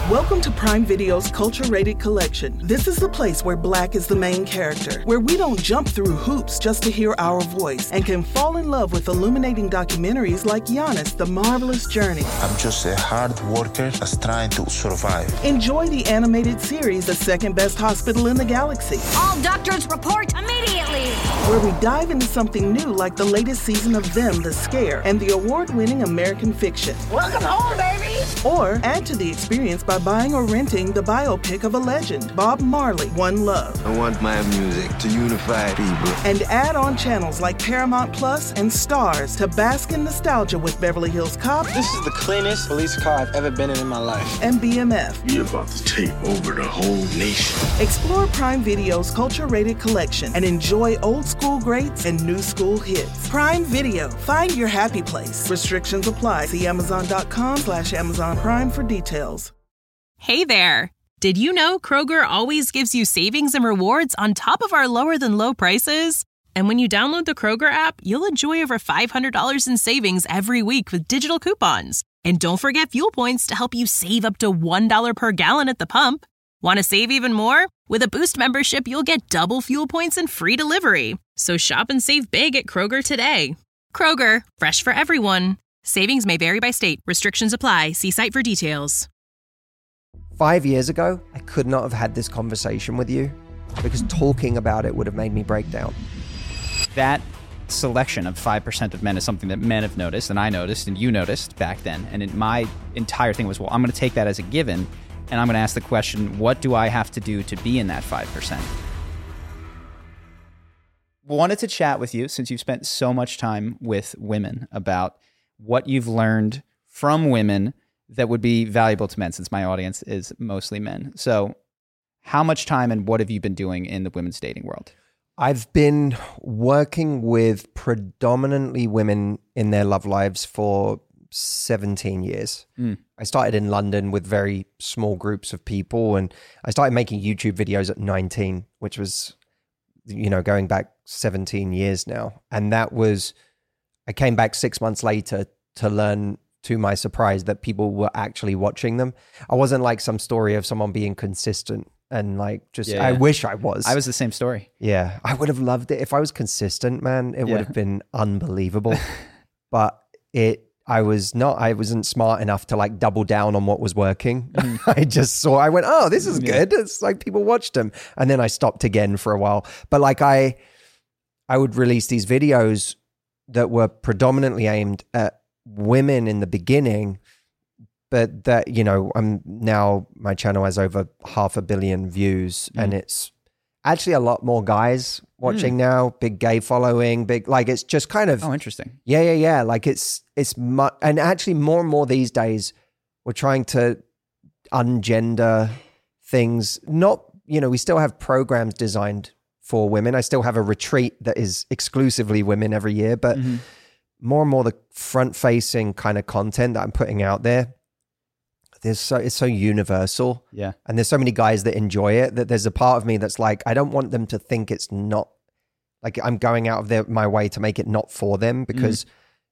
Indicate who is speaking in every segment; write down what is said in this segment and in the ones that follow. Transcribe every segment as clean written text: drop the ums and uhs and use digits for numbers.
Speaker 1: Welcome to Prime Video's Culture-Rated Collection. This is the place where Black is the main character, where we don't jump through hoops just to hear our voice, and can fall in love with illuminating documentaries like Giannis, The Marvelous Journey.
Speaker 2: I'm just a hard worker that's trying to survive.
Speaker 1: Enjoy the animated series, The Second Best Hospital in the Galaxy.
Speaker 3: All doctors report immediately!
Speaker 1: Where we dive into something new like the latest season of Them, The Scare, and the award-winning American Fiction.
Speaker 3: Welcome home, baby!
Speaker 1: Or add to the experience by buying or renting the biopic of a legend, Bob Marley, One Love.
Speaker 4: I want my music to unify people.
Speaker 1: And add on channels like Paramount Plus and Stars to bask in nostalgia with Beverly Hills Cop.
Speaker 5: This is the cleanest police car I've ever been in my life.
Speaker 1: And BMF.
Speaker 6: We're about to take over the whole nation.
Speaker 1: Explore Prime Video's Culture-Rated Collection and enjoy old school greats and new school hits. Prime Video. Find your happy place. Restrictions apply. See Amazon.com/Amazon Prime for details.
Speaker 7: Hey there! Did you know Kroger always gives you savings and rewards on top of our lower than low prices? And when you download the Kroger app, you'll enjoy over $500 in savings every week with digital coupons. And don't forget fuel points to help you save up to $1 per gallon at the pump. Want to save even more? With a Boost membership, you'll get double fuel points and free delivery. So shop and save big at Kroger today. Kroger, fresh for everyone. Savings may vary by state. Restrictions apply. See site for details.
Speaker 8: 5 years ago, I could not have had this conversation with you because talking about it would have made me break down.
Speaker 9: That selection of 5% of men is something that men have noticed, and I noticed, and you noticed back then. And my entire thing was, well, I'm going to take that as a given, and I'm going to ask the question, what do I have to do to be in that 5%? Wanted to chat with you, since you've spent so much time with women, about what you've learned from women that would be valuable to men, since my audience is mostly men. So how much time and what have you been doing in the women's dating world?
Speaker 8: I've been working with predominantly women in their love lives for 17 years. I started in London with very small groups of people, and I started making YouTube videos at 19, which was, going back 17 years now. And I came back 6 months later to learn, to my surprise, that people were actually watching them. I wasn't like some story of someone being consistent and I wish I was.
Speaker 9: I was the same story.
Speaker 8: Yeah. I would have loved it. If I was consistent, man, it would have been unbelievable. But I wasn't smart enough to double down on what was working. I went, oh, this is good. It's like people watched them. And then I stopped again for a while. But I would release these videos that were predominantly aimed at women in the beginning, but that, I'm now, my channel has over 500 million views, and it's actually a lot more guys watching now, big gay following, it's just kind of,
Speaker 9: oh, interesting.
Speaker 8: Yeah. And actually more and more these days, we're trying to ungender things. Not, we still have programs designed for women. I still have a retreat that is exclusively women every year, but more and more the front-facing kind of content that I'm putting out there, it's so universal.
Speaker 9: Yeah.
Speaker 8: And there's so many guys that enjoy it that there's a part of me that's like, I don't want them to think it's not, I'm going out of my way to make it not for them, because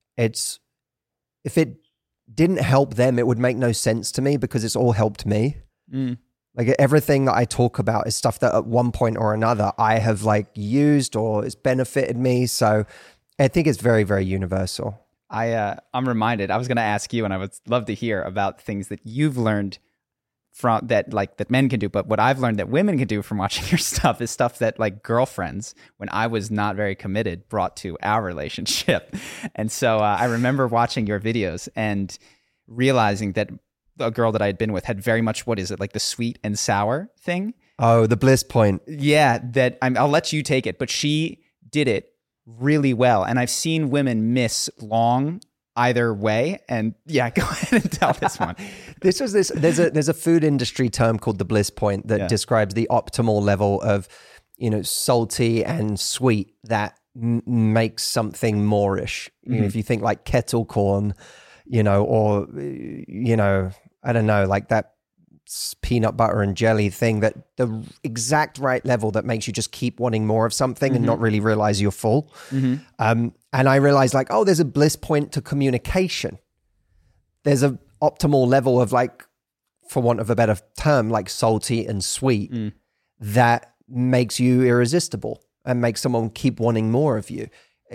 Speaker 8: if it didn't help them, it would make no sense to me, because it's all helped me. Everything that I talk about is stuff that at one point or another I have used or it's benefited me. So I think it's very, very universal.
Speaker 9: I'm reminded, I was going to ask you, and I would love to hear about things that you've learned from that men can do. But what I've learned that women can do from watching your stuff is stuff that girlfriends, when I was not very committed, brought to our relationship. And so I remember watching your videos and realizing that a girl that I had been with had very much, what is it, the sweet and sour thing?
Speaker 8: Oh, the bliss point.
Speaker 9: Yeah, I'll let you take it, but she did it really well. And I've seen women miss long either way. And yeah, go ahead and tell this one.
Speaker 8: There's a food industry term called the bliss point that describes the optimal level of, salty and sweet that makes something moreish. If you think kettle corn, or, I don't know, that peanut butter and jelly thing, that the exact right level that makes you just keep wanting more of something and not really realize you're full. And I realized there's a bliss point to communication. There's a optimal level of for want of a better term, like salty and sweet, that makes you irresistible and makes someone keep wanting more of you.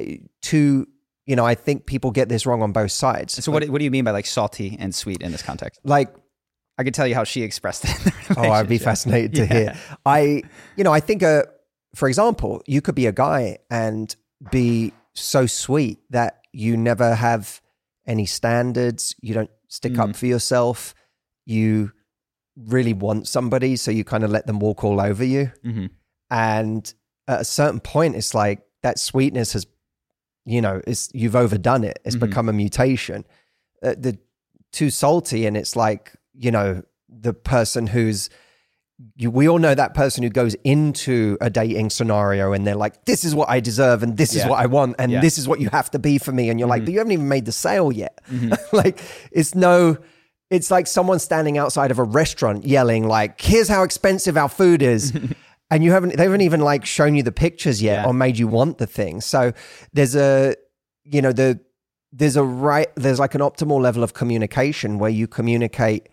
Speaker 8: I think people get this wrong on both sides.
Speaker 9: So what do you mean by like salty and sweet in this context?
Speaker 8: Like,
Speaker 9: I could tell you how she expressed it.
Speaker 8: I'd be fascinated to hear. I think, for example, you could be a guy and be so sweet that you never have any standards. You don't stick up for yourself. You really want somebody, so you kind of let them walk all over you. Mm-hmm. And at a certain point, it's like that sweetness has, you've overdone it. It's become a mutation. The too salty, and it's like, the person we all know that person who goes into a dating scenario and they're like, this is what I deserve and this is what I want and this is what you have to be for me. And you're like, but you haven't even made the sale yet. Like, it's like someone standing outside of a restaurant yelling like, here's how expensive our food is. And they haven't even like shown you the pictures yet or made you want the thing. So there's like an optimal level of communication where you communicate,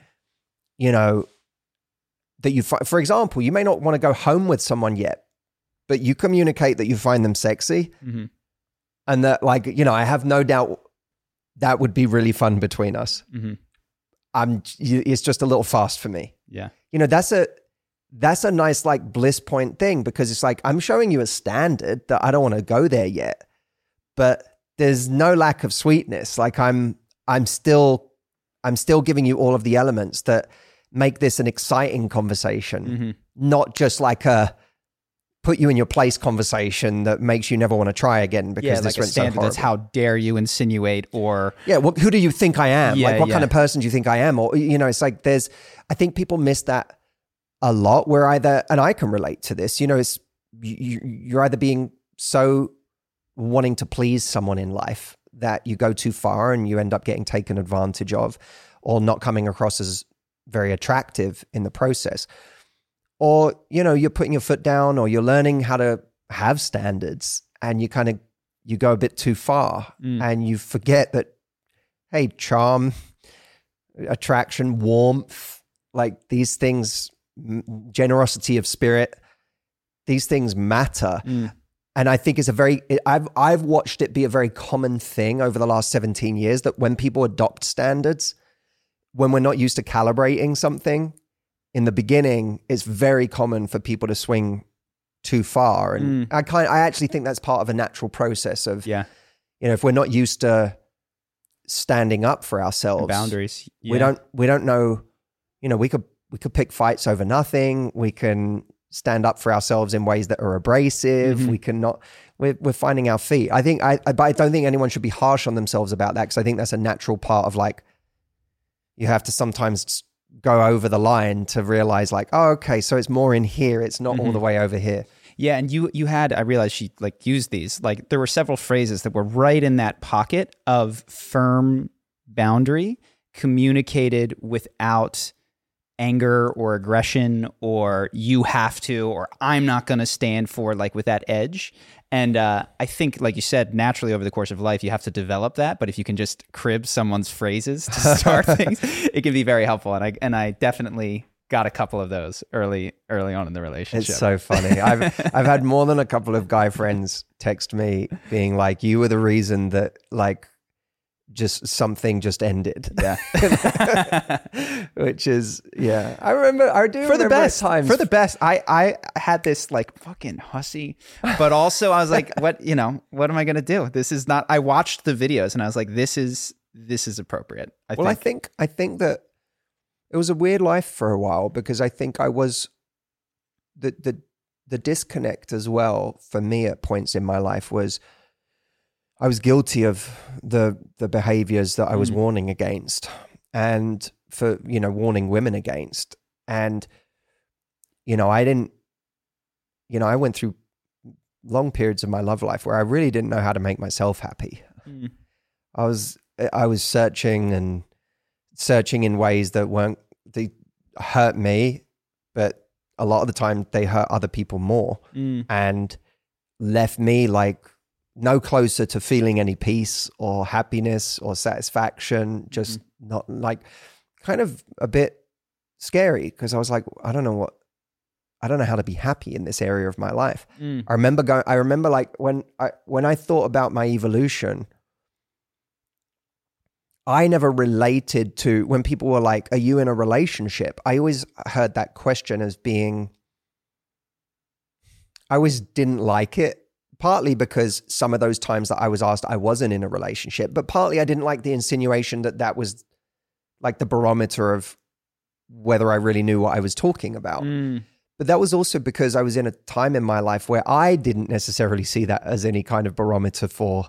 Speaker 8: that for example, you may not want to go home with someone yet, but you communicate that you find them sexy and that like, I have no doubt that would be really fun between us. It's just a little fast for me.
Speaker 9: Yeah.
Speaker 8: That's a nice like bliss point thing, because it's like, I'm showing you a standard that I don't want to go there yet, but there's no lack of sweetness. Like I'm still giving you all of the elements that make this an exciting conversation, not just like a put you in your place conversation that makes you never want to try again because this
Speaker 9: like
Speaker 8: went so horrible.
Speaker 9: That's how dare you insinuate, or
Speaker 8: who do you think I am? What kind of person do you think I am? Or it's like I think people miss that a lot. Where and I can relate to this. It's you're either being so wanting to please someone in life that you go too far and you end up getting taken advantage of, or not coming across as very attractive in the process, or you're putting your foot down, or you're learning how to have standards and you go a bit too far and you forget that, hey, charm, attraction, warmth, like these things, generosity of spirit, these things matter. And I think I've watched it be a very common thing over the last 17 years that when people adopt standards, when we're not used to calibrating something in the beginning, it's very common for people to swing too far. And I actually think that's part of a natural process of, if we're not used to standing up for ourselves,
Speaker 9: and boundaries,
Speaker 8: we don't know, we could pick fights over nothing. We can stand up for ourselves in ways that are abrasive. We cannot, we're finding our feet. I don't think anyone should be harsh on themselves about that, because I think that's a natural part of like, you have to sometimes go over the line to realize like, oh, okay, so it's more in here. It's not all the way over here.
Speaker 9: Yeah. And you had, I realized she like used these, like there were several phrases that were right in that pocket of firm boundary, communicated without anger or aggression, or you have to, or I'm not going to stand for, like with that edge. And I think, like you said, naturally over the course of life, you have to develop that. But if you can just crib someone's phrases to start things, it can be very helpful. And I definitely got a couple of those early on in the relationship.
Speaker 8: It's so funny. I've had more than a couple of guy friends text me being like, you were the reason that like just something just ended.
Speaker 9: Yeah.
Speaker 8: Which is, I remember, I do for the best times.
Speaker 9: For the best. I had this like fucking hussy, but also I was like, what am I going to do? This is not, I watched the videos and I was like, this is appropriate. I think
Speaker 8: that it was a weird life for a while, because I think I was the disconnect as well for me at points in my life was I was guilty of the behaviors that I was warning against, and for, warning women against. And, I went through long periods of my love life where I really didn't know how to make myself happy. I was searching in ways that they hurt me, but a lot of the time they hurt other people more, and left me like no closer to feeling any peace or happiness or satisfaction, just not like kind of a bit scary because I was like, I don't know how to be happy in this area of my life. I remember like when I thought about my evolution, I never related to when people were like, are you in a relationship? I always heard that question as being, I always didn't like it, partly because some of those times that I was asked, I wasn't in a relationship, but partly I didn't like the insinuation that was like the barometer of whether I really knew what I was talking about. But that was also because I was in a time in my life where I didn't necessarily see that as any kind of barometer for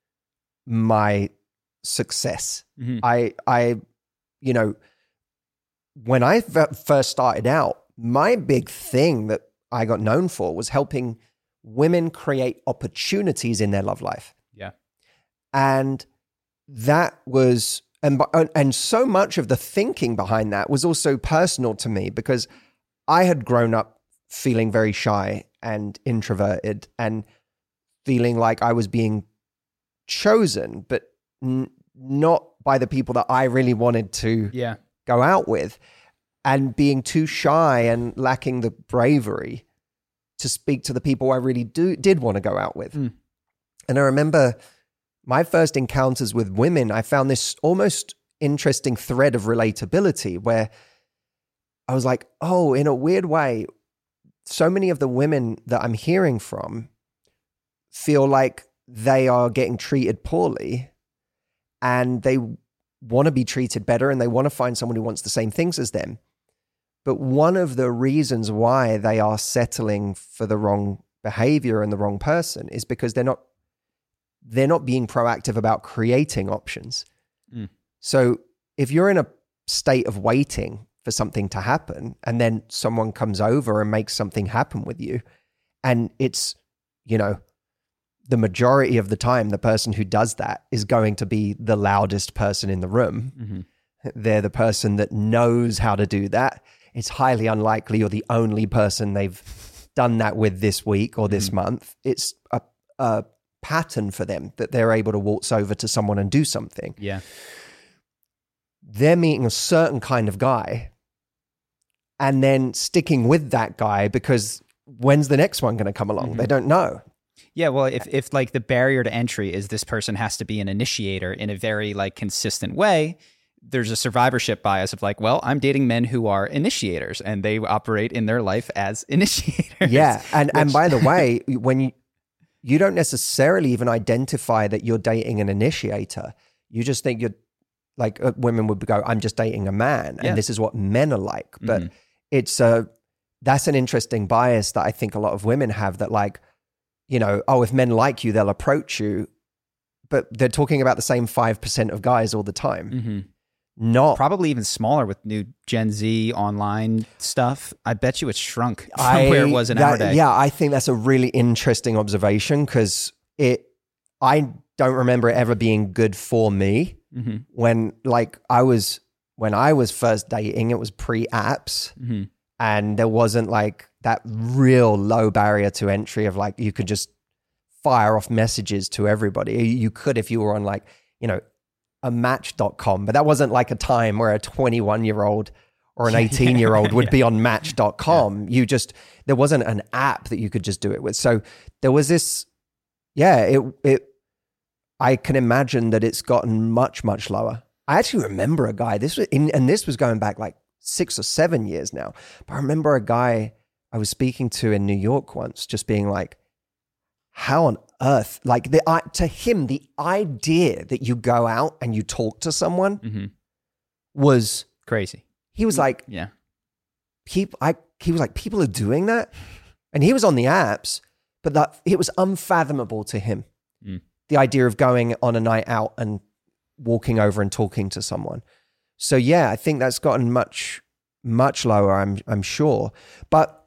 Speaker 8: my success. I you know, when I first started out, my big thing that I got known for was helping women create opportunities in their love life.
Speaker 9: Yeah.
Speaker 8: And that was, and so much of the thinking behind that was also personal to me because I had grown up feeling very shy and introverted and feeling like I was being chosen, but not by the people that I really wanted to go out with, and being too shy and lacking the bravery to speak to the people I really did want to go out with. And I remember my first encounters with women, I found this almost interesting thread of relatability where I was like, oh, in a weird way, so many of the women that I'm hearing from feel like they are getting treated poorly and they want to be treated better and they want to find someone who wants the same things as them. But one of the reasons why they are settling for the wrong behavior and the wrong person is because they're not being proactive about creating options. So if you're in a state of waiting for something to happen and then someone comes over and makes something happen with you, and it's, you know, the majority of the time, the person who does that is going to be the loudest person in the room. They're the person that knows how to do that. It's highly unlikely you're the only person they've done that with this week or this month. It's a pattern for them that they're able to waltz over to someone and do something.
Speaker 9: Yeah.
Speaker 8: They're meeting a certain kind of guy and then sticking with that guy because when's the next one going to come along? They don't know.
Speaker 9: Yeah, well, if like the barrier to entry is this person has to be an initiator in a very like consistent way, there's a survivorship bias of like, well, I'm dating men who are initiators and they operate in their life as initiators.
Speaker 8: Yeah, and by the way, when you don't necessarily even identify that you're dating an initiator, you just think you're like women would go, I'm just dating a man and this is what men are like. But that's an interesting bias that I think a lot of women have that like, you know, oh, if men like you, they'll approach you. But they're talking about the same 5% of guys all the time. Not
Speaker 9: probably even smaller with new Gen Z online stuff. I bet you it's shrunk from where it was in our day.
Speaker 8: Yeah, I think that's a really interesting observation because I don't remember it ever being good for me. When I was first dating, it was pre-apps and there wasn't like that real low barrier to entry of like you could just fire off messages to everybody. You could if you were on like, you know, a Match.com, but that wasn't like a time where a 21-year-old or an 18-year-old would be on Match.com. There wasn't an app that you could just do it with. So there was this, I can imagine that it's gotten much, much lower. I actually remember a guy, this was going back like 6 or 7 years now, but I remember a guy I was speaking to in New York once just being like, how on earth, like to him, the idea that you go out and you talk to someone was
Speaker 9: crazy.
Speaker 8: He was like, he was like, people are doing that. And he was on the apps, but it was unfathomable to him. The idea of going on a night out and walking over and talking to someone. So yeah, I think that's gotten much, much lower, I'm sure. But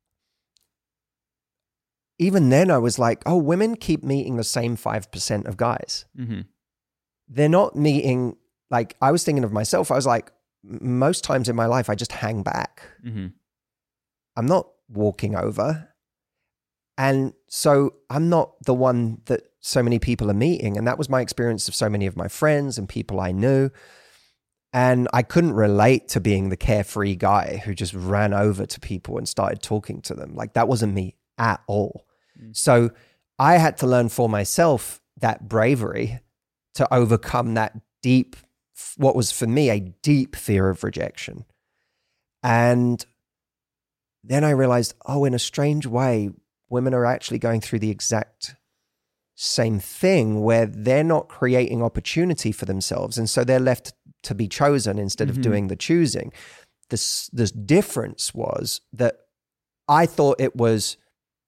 Speaker 8: even then I was like, oh, women keep meeting the same 5% of guys. They're not meeting, like, I was thinking of myself. I was like, most times in my life, I just hang back. I'm not walking over. And so I'm not the one that so many people are meeting. And that was my experience of so many of my friends and people I knew. And I couldn't relate to being the carefree guy who just ran over to people and started talking to them. Like, that wasn't me at all. So I had to learn for myself that bravery to overcome that deep, what was for me a deep fear of rejection. And then I realized, oh, in a strange way, women are actually going through the exact same thing where they're not creating opportunity for themselves. And so they're left to be chosen instead of doing the choosing. This difference was that I thought it was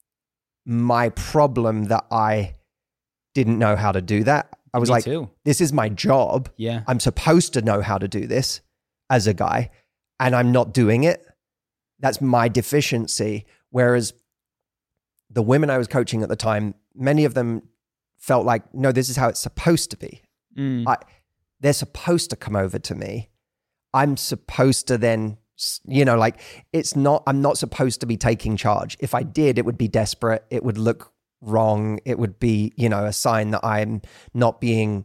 Speaker 8: my problem that I didn't know how to do that. I was like, this is my job.
Speaker 9: Yeah.
Speaker 8: I'm supposed to know how to do this as a guy, and I'm not doing it. That's my deficiency. Whereas the women I was coaching at the time, many of them felt like, no, this is how it's supposed to be. They're supposed to come over to me. I'm supposed to then, like, I'm not supposed to be taking charge. If I did, it would be desperate. It would look wrong. It would be, a sign that I'm not being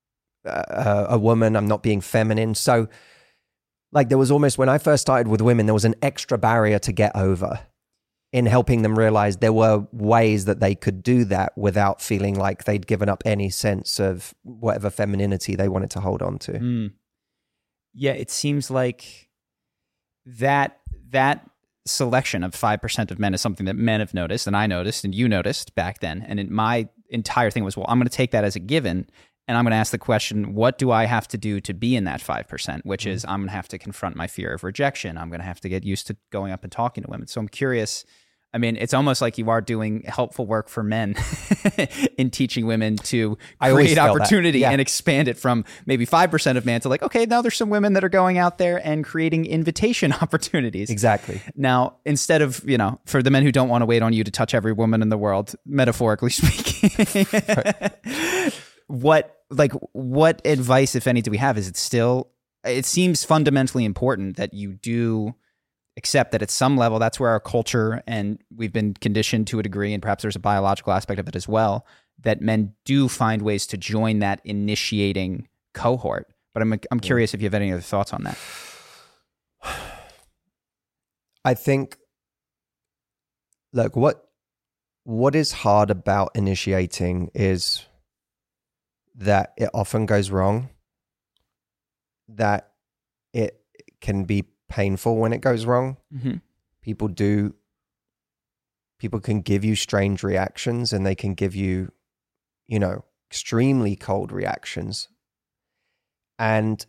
Speaker 8: a woman. I'm not being feminine. So like, there was almost, when I first started with women, there was an extra barrier to get over in helping them realize there were ways that they could do that without feeling like they'd given up any sense of whatever femininity they wanted to hold on to.
Speaker 9: Yeah, it seems like that selection of 5% of men is something that men have noticed, and I noticed, and you noticed back then. And my entire thing was, well, I'm going to take that as a given, and I'm going to ask the question, what do I have to do to be in that 5%? Which is, I'm going to have to confront my fear of rejection. I'm going to have to get used to going up and talking to women. So I'm curious. I mean, it's almost like you are doing helpful work for men in teaching women to create opportunity and expand it from maybe 5% of men to like, okay, now there's some women that are going out there and creating invitation opportunities.
Speaker 8: Exactly.
Speaker 9: Now, instead of, for the men who don't want to wait on you to touch every woman in the world, metaphorically speaking, what advice, if any, do we have? It seems fundamentally important that you do accept that at some level, that's where our culture, and we've been conditioned to a degree, and perhaps there's a biological aspect of it as well, that men do find ways to join that initiating cohort. But I'm curious if you have any other thoughts on that.
Speaker 8: I think, look, what is hard about initiating is that it often goes wrong, that it can be painful when it goes wrong. People can give you strange reactions, and they can give you, extremely cold reactions. And,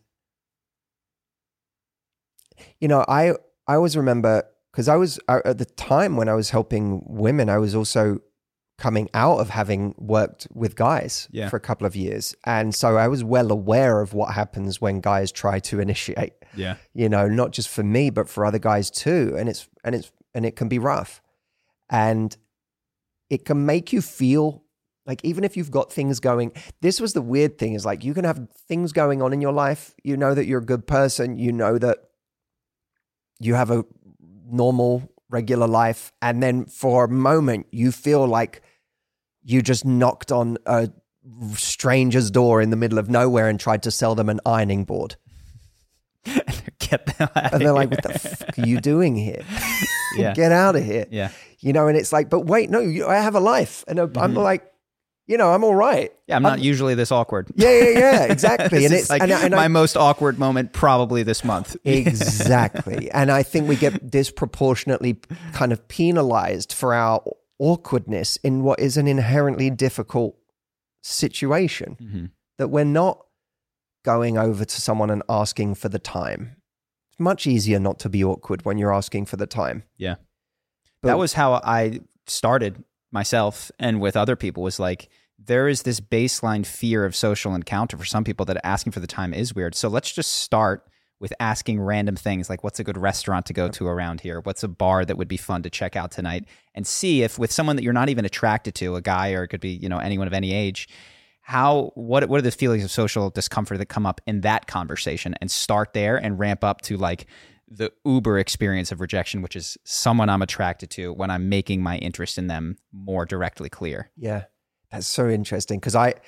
Speaker 8: I always remember, because I was, at the time when I was helping women, I was also coming out of having worked with guys for a couple of years. And so I was well aware of what happens when guys try to initiate, not just for me, but for other guys too. And it can be rough, and it can make you feel like, even if you've got things going, this was the weird thing, is like, you can have things going on in your life. You know that you're a good person. You know that you have a normal, regular life. And then for a moment, you feel like you just knocked on a stranger's door in the middle of nowhere and tried to sell them an ironing board.
Speaker 9: Get them out
Speaker 8: and they're like, what the fuck are you doing here? Get out of here.
Speaker 9: Yeah.
Speaker 8: And it's like, but wait, no, I have a life. And I'm like, I'm all right.
Speaker 9: Yeah, I'm not usually this awkward.
Speaker 8: Yeah, exactly.
Speaker 9: And it's like my most awkward moment probably this month.
Speaker 8: Exactly. And I think we get disproportionately kind of penalized for our awkwardness in what is an inherently difficult situation, that we're not going over to someone and asking for the time. It's much easier not to be awkward when you're asking for the time.
Speaker 9: Yeah. But that was how I started myself, and with other people, was like, there is this baseline fear of social encounter for some people that asking for the time is weird. So let's just start with asking random things like, what's a good restaurant to go to around here? What's a bar that would be fun to check out tonight? And see if with someone that you're not even attracted to, a guy, or it could be, anyone of any age, what are the feelings of social discomfort that come up in that conversation, and start there and ramp up to like the uber experience of rejection, which is someone I'm attracted to when I'm making my interest in them more directly clear.
Speaker 8: Yeah. That's so interesting, because I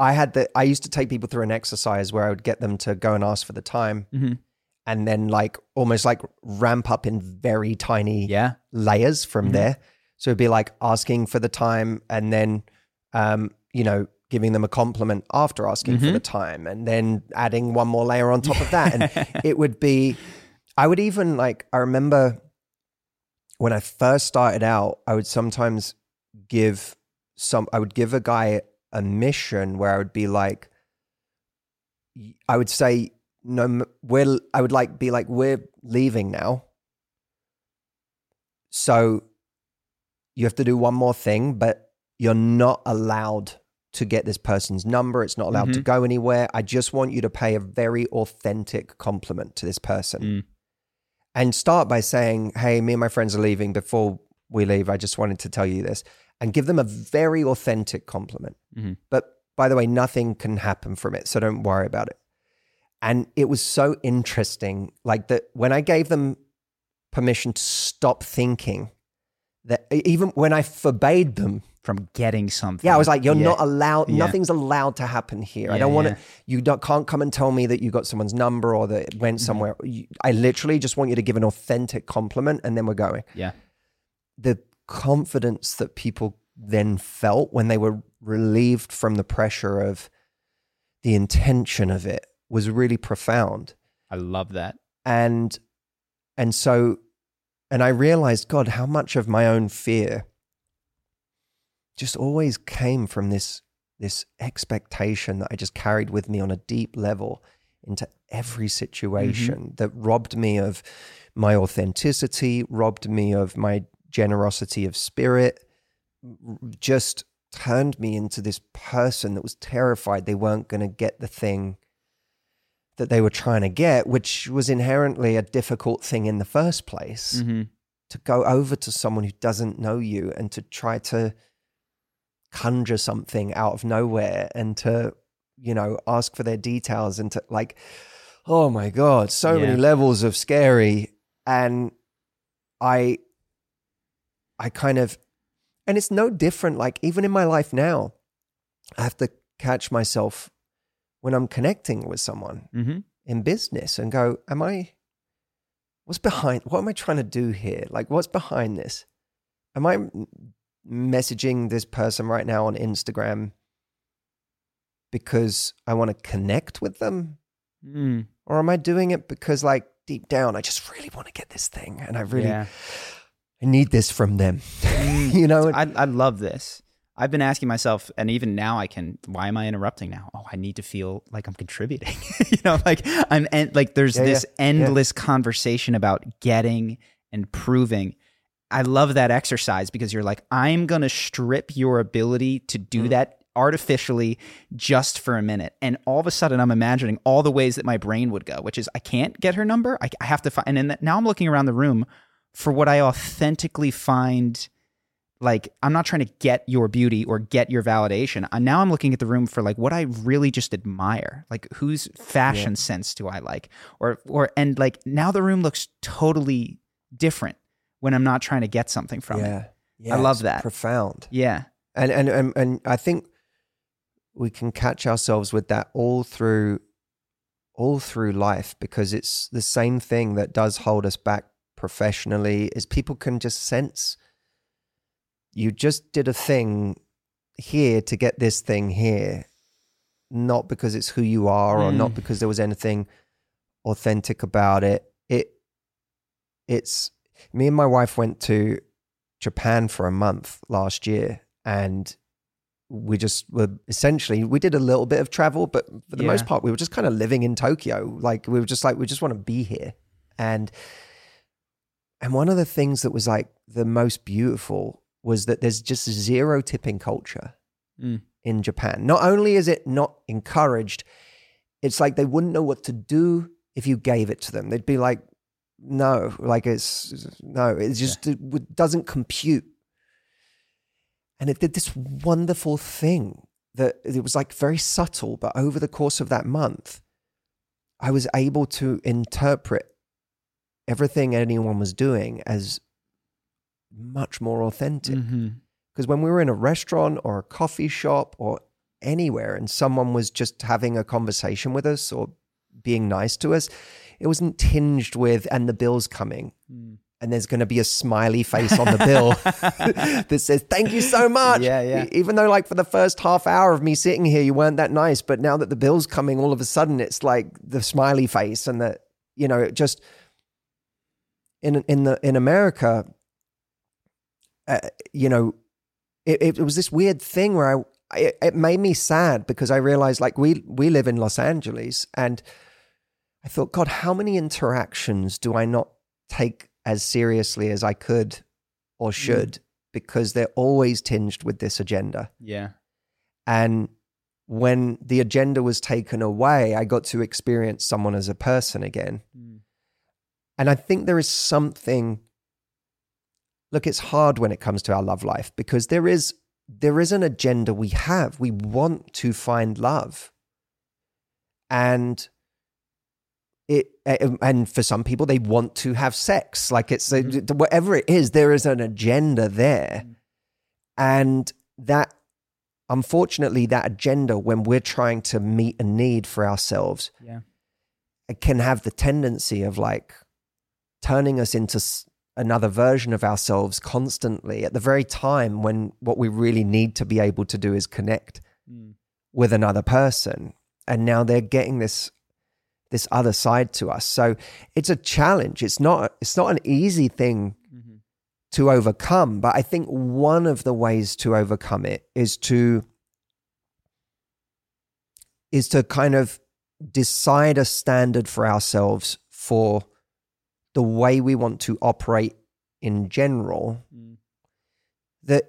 Speaker 8: I used to take people through an exercise where I would get them to go and ask for the time, and then like almost like ramp up in very tiny layers from there. So it'd be like asking for the time, and then giving them a compliment after asking for the time, and then adding one more layer on top of that. And it would be, I would even like, I remember when I first started out, I would sometimes give a guy a mission where I would be like, I would say, no, we're leaving now. So you have to do one more thing, but you're not allowed to get this person's number. It's not allowed to go anywhere. I just want you to pay a very authentic compliment to this person. And start by saying, hey, me and my friends are leaving. Before we leave, I just wanted to tell you this. And give them a very authentic compliment. But by the way, nothing can happen from it, so don't worry about it. And it was so interesting, like that when I gave them permission to stop thinking, that even when I forbade them
Speaker 9: from getting something.
Speaker 8: Yeah, I was like, you're not allowed, nothing's allowed to happen here. I don't want to, can't come and tell me that you got someone's number or that it went somewhere. I literally just want you to give an authentic compliment and then we're going.
Speaker 9: Yeah.
Speaker 8: The confidence that people then felt when they were relieved from the pressure of the intention of it was really profound.
Speaker 9: I love that.
Speaker 8: And I realized, God, how much of my own fear just always came from this expectation that I just carried with me on a deep level into every situation that robbed me of my authenticity, robbed me of my generosity of spirit, just turned me into this person that was terrified they weren't going to get the thing that they were trying to get, which was inherently a difficult thing in the first place. To go over to someone who doesn't know you and to try to conjure something out of nowhere and to, ask for their details and to like, oh my God, so many levels of scary. And I kind of, and it's no different. Like even in my life now, I have to catch myself when I'm connecting with someone in business and go, what am I trying to do here? Like what's behind this? Am I messaging this person right now on Instagram because I want to connect with them? Or am I doing it because like deep down, I just really want to get this thing and I need this from them.
Speaker 9: I love this. I've been asking myself, and even now why am I interrupting now? Oh, I need to feel like I'm contributing. There's this endless conversation about getting and proving. I love that exercise because you're like, I'm going to strip your ability to do that artificially just for a minute. And all of a sudden I'm imagining all the ways that my brain would go, which is I can't get her number. I have to find, and then now I'm looking around the room for what I authentically find. Like, I'm not trying to get your beauty or get your validation. Now I'm looking at the room for like what I really just admire. Like whose fashion sense do I like? And like now the room looks totally different when I'm not trying to get something from it. Yeah, I love that.
Speaker 8: Profound.
Speaker 9: Yeah.
Speaker 8: And I think we can catch ourselves with that all through life, because it's the same thing that does hold us back professionally is people can just sense you just did a thing here to get this thing here, not because it's who you are or not because there was anything authentic about it. It's me and my wife went to Japan for a month last year, and we just we did a little bit of travel, but for the most part, we were just kind of living in Tokyo. Like we just want to be here. And one of the things that was like the most beautiful was that there's just zero tipping culture in Japan. Not only is it not encouraged, it's like they wouldn't know what to do if you gave it to them. They'd be like, no, like it doesn't compute. And it did this wonderful thing that it was like very subtle, but over the course of that month, I was able to interpret everything anyone was doing as much more authentic. Because when we were in a restaurant or a coffee shop or anywhere and someone was just having a conversation with us or being nice to us, it wasn't tinged with, and the bill's coming. And there's going to be a smiley face on the bill that says, thank you so much.
Speaker 9: Yeah.
Speaker 8: Even though like for the first half hour of me sitting here, you weren't that nice. But now that the bill's coming, all of a sudden it's like the smiley face and that, you know, it just in America, you know, it was this weird thing where it made me sad because I realized like we live in Los Angeles and I thought, God, how many interactions do I not take as seriously as I could or should, because they're always tinged with this agenda.
Speaker 9: Yeah.
Speaker 8: And when the agenda was taken away, I got to experience someone as a person again. And I think there is something, look, it's hard when it comes to our love life because there is an agenda we have. We want to find love. And and for some people, they want to have sex. Like it's whatever it is, there is an agenda there. And that, unfortunately, that agenda, when we're trying to meet a need for ourselves, it can have the tendency of like turning us into another version of ourselves constantly at the very time when what we really need to be able to do is connect with another person. And now they're getting this other side to us. So it's a challenge. It's not an easy thing to overcome, but I think one of the ways to overcome it is to kind of decide a standard for ourselves for the way we want to operate in general that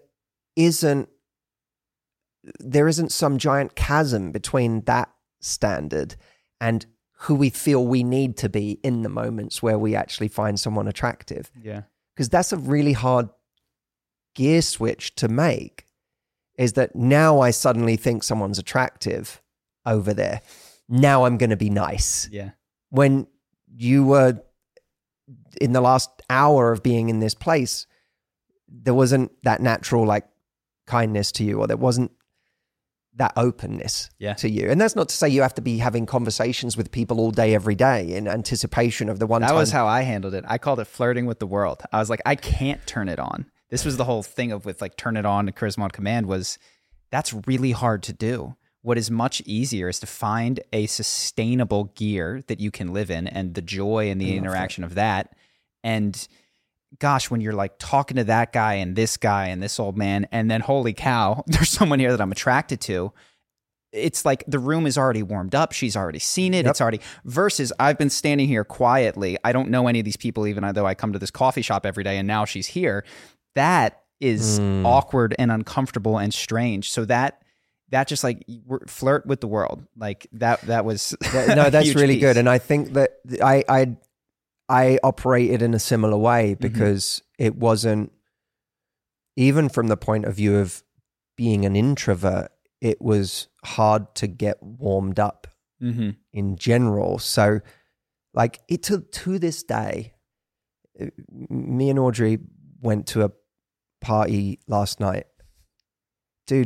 Speaker 8: there isn't some giant chasm between that standard and who we feel we need to be in the moments where we actually find someone attractive.
Speaker 9: Yeah.
Speaker 8: Because that's a really hard gear switch to make, is that now I suddenly think someone's attractive over there. Now I'm going to be nice.
Speaker 9: Yeah.
Speaker 8: When you were in the last hour of being in this place, there wasn't that natural like kindness to you, or there wasn't that openness to you. And that's not to say you have to be having conversations with people all day, every day in anticipation of the one time.
Speaker 9: That was how I handled it. I called it flirting with the world. I was like, I can't turn it on. This was the whole thing of with like turn it on and charisma on command was that's really hard to do. What is much easier is to find a sustainable gear that you can live in and the joy and the interaction of that. And gosh, when you're like talking to that guy and this old man, and then holy cow, there's someone here that I'm attracted to. It's like the room is already warmed up. She's already seen it. It's already versus I've been standing here quietly. I don't know any of these people, even though I come to this coffee shop every day and now she's here. That is awkward and uncomfortable and strange. So that just like flirt with the world. Like that was
Speaker 8: no, that's really
Speaker 9: piece.
Speaker 8: good. And I think that I operated in a similar way because it wasn't, even from the point of view of being an introvert, it was hard to get warmed up in general. So like to this day, me and Audrey went to a party last night. Dude,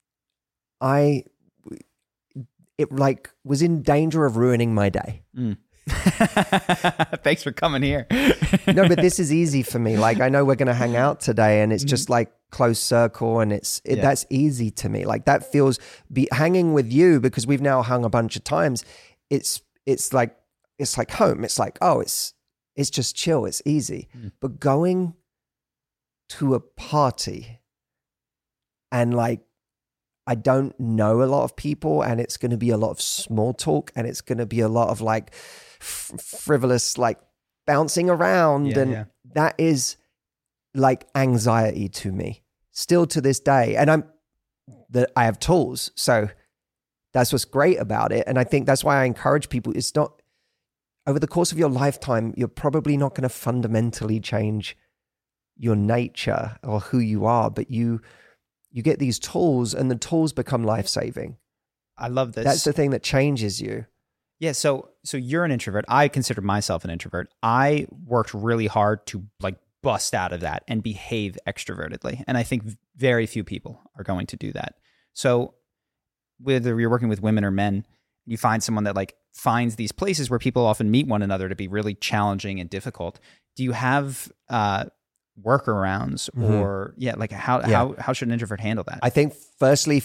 Speaker 8: it like was in danger of ruining my day.
Speaker 9: Thanks for coming here.
Speaker 8: No, but this is easy for me. Like I know we're going to hang out today and it's just like close circle and that's easy to me. Like that feels hanging with you because we've now hung a bunch of times. It's like home. It's like, oh, it's just chill. It's easy. But going to a party and like, I don't know a lot of people and it's going to be a lot of small talk and it's going to be a lot of like frivolous, like bouncing around. That is like anxiety to me still to this day. And I have tools. So that's what's great about it. And I think that's why I encourage people. It's not over the course of your lifetime, you're probably not going to fundamentally change your nature or who you are, but you get these tools and the tools become life-saving.
Speaker 9: I love this.
Speaker 8: That's the thing that changes you.
Speaker 9: Yeah. So you're an introvert. I consider myself an introvert. I worked really hard to like bust out of that and behave extrovertedly. And I think very few people are going to do that. So whether you're working with women or men, you find someone that like finds these places where people often meet one another to be really challenging and difficult. Do you have workarounds or like how should an introvert handle that?
Speaker 8: I think firstly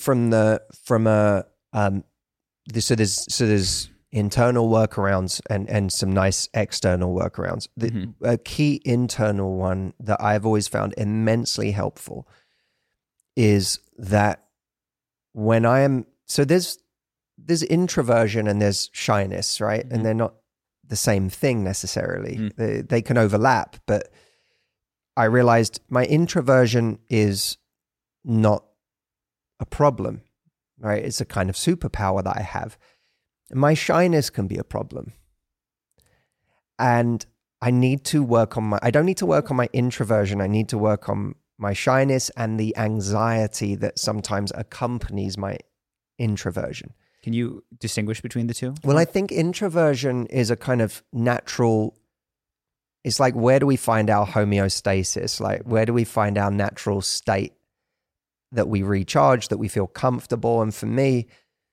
Speaker 8: there's internal workarounds and some nice external workarounds. A key internal one that I've always found immensely helpful is that when I am, so there's introversion and there's shyness, right? And they're not the same thing necessarily. They can overlap, but I realized my introversion is not a problem, right? It's a kind of superpower that I have. My shyness can be a problem. And I need to work on I don't need to work on my introversion. I need to work on my shyness and the anxiety that sometimes accompanies my introversion.
Speaker 9: Can you distinguish between the two?
Speaker 8: Well, I think introversion is a kind of natural, it's like, where do we find our homeostasis? Like, where do we find our natural state that we recharge, that we feel comfortable? And for me,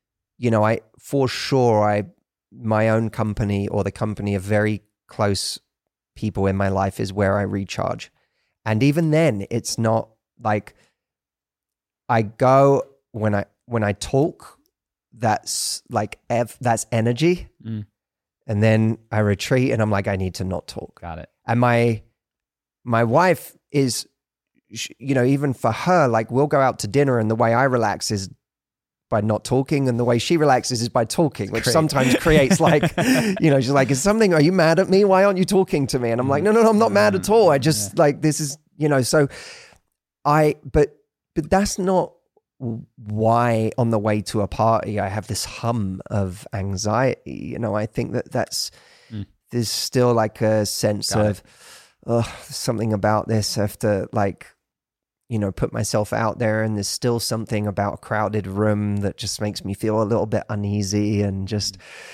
Speaker 8: my own company or the company of very close people in my life is where I recharge. And even then, it's not like I go when I talk, that's like, that's energy. And then I retreat and I'm like, I need to not talk.
Speaker 9: Got it.
Speaker 8: And my wife is, even for her, like we'll go out to dinner and the way I relax is by not talking, and the way she relaxes is by talking, which sometimes creates like, she's like, are you mad at me? Why aren't you talking to me? And I'm like, no, I'm not mad at all. I just like, this is, but that's not why on the way to a party I have this hum of anxiety. I think that's, there's still like a sense of, something about this. I have to like, put myself out there, and there's still something about a crowded room that just makes me feel a little bit uneasy and just,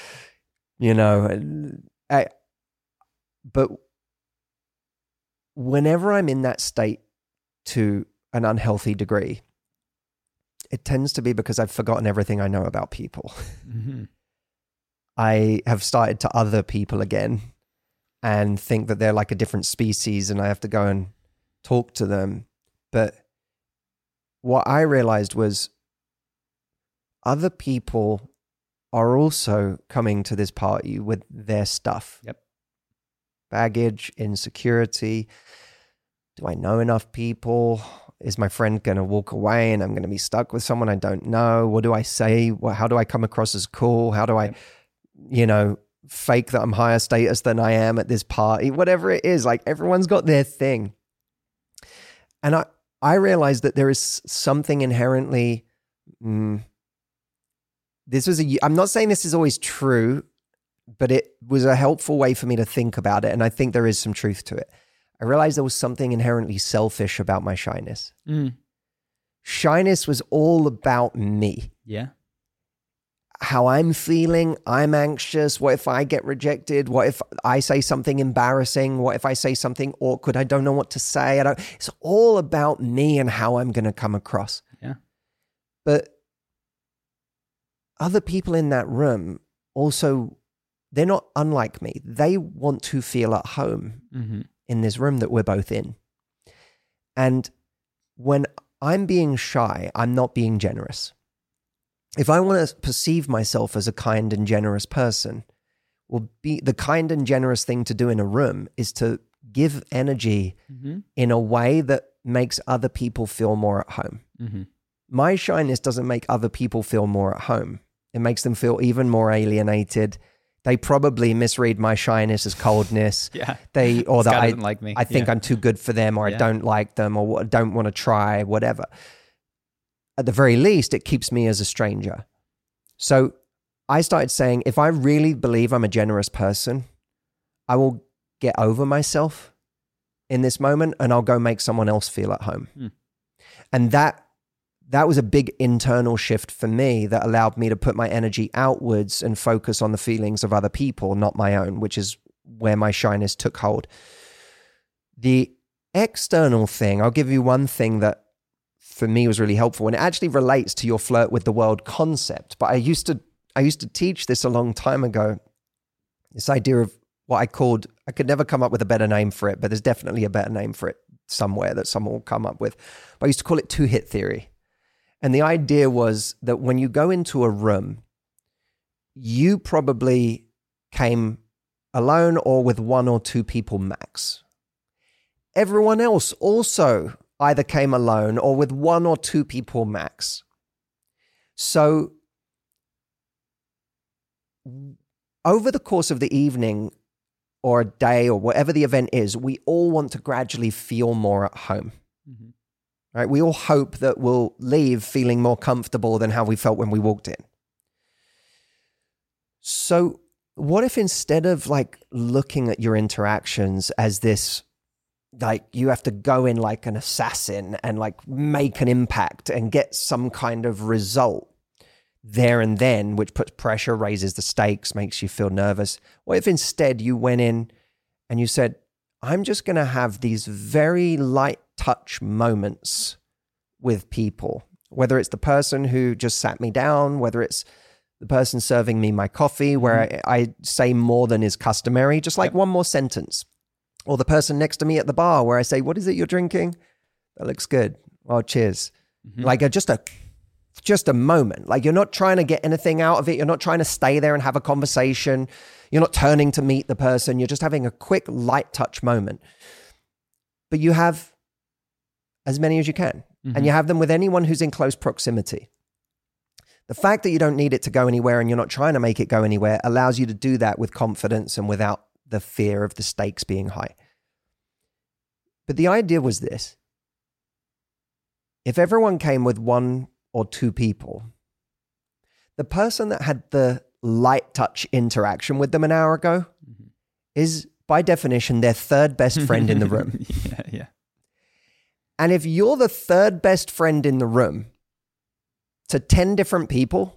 Speaker 8: but whenever I'm in that state to an unhealthy degree, it tends to be because I've forgotten everything I know about people. I have started to other people again and think that they're like a different species and I have to go and talk to them. But what I realized was other people are also coming to this party with their stuff.
Speaker 9: Yep.
Speaker 8: Baggage, insecurity. Do I know enough people? Is my friend going to walk away and I'm going to be stuck with someone I don't know? What do I say? How do I come across as cool? How do I, fake that I'm higher status than I am at this party? Whatever it is, like everyone's got their thing. And I realized that there is something inherently, I'm not saying this is always true, but it was a helpful way for me to think about it. And I think there is some truth to it. I realized there was something inherently selfish about my shyness. Shyness was all about me.
Speaker 9: Yeah.
Speaker 8: How I'm feeling, I'm anxious. What if I get rejected? What if I say something embarrassing? What if I say something awkward? I don't know what to say. It's all about me and how I'm going to come across.
Speaker 9: Yeah.
Speaker 8: But other people in that room also, they're not unlike me. They want to feel at home in this room that we're both in. And when I'm being shy, I'm not being generous. If I want to perceive myself as a kind and generous person, the kind and generous thing to do in a room is to give energy in a way that makes other people feel more at home. My shyness doesn't make other people feel more at home. It makes them feel even more alienated. They probably misread my shyness as coldness.
Speaker 9: Yeah.
Speaker 8: Or that
Speaker 9: doesn't like me.
Speaker 8: I think I'm too good for them, or I don't like them, or don't want to try, whatever. At the very least, it keeps me as a stranger. So I started saying, if I really believe I'm a generous person, I will get over myself in this moment and I'll go make someone else feel at home. And that was a big internal shift for me that allowed me to put my energy outwards and focus on the feelings of other people, not my own, which is where my shyness took hold. The external thing, I'll give you one thing that for me was really helpful, and it actually relates to your flirt with the world concept. But I used to teach this a long time ago, this idea of what I could never come up with a better name for it, but there's definitely a better name for it somewhere that someone will come up with. But I used to call it two-hit theory. And the idea was that when you go into a room, you probably came alone or with one or two people max. Everyone else also either came alone or with one or two people max. So over the course of the evening or a day or whatever the event is, we all want to gradually feel more at home. Mm-hmm. Right? We all hope that we'll leave feeling more comfortable than how we felt when we walked in. So what if instead of like looking at your interactions as this, like you have to go in like an assassin and like make an impact and get some kind of result there and then, which puts pressure, raises the stakes, makes you feel nervous. What if instead you went in and you said, I'm just going to have these very light touch moments with people, whether it's the person who just sat me down, whether it's the person serving me my coffee, where I say more than is customary, just like one more sentence, or the person next to me at the bar where I say, what is it you're drinking? That looks good. Oh, cheers. Mm-hmm. Like just a moment. Like you're not trying to get anything out of it. You're not trying to stay there and have a conversation. You're not turning to meet the person. You're just having a quick light touch moment. But you have as many as you can. Mm-hmm. And you have them with anyone who's in close proximity. The fact that you don't need it to go anywhere and you're not trying to make it go anywhere allows you to do that with confidence and without the fear of the stakes being high. But the idea was this. If everyone came with one or two people, the person that had the light touch interaction with them an hour ago is by definition their third best friend in the room.
Speaker 9: Yeah.
Speaker 8: And if you're the third best friend in the room to 10 different people,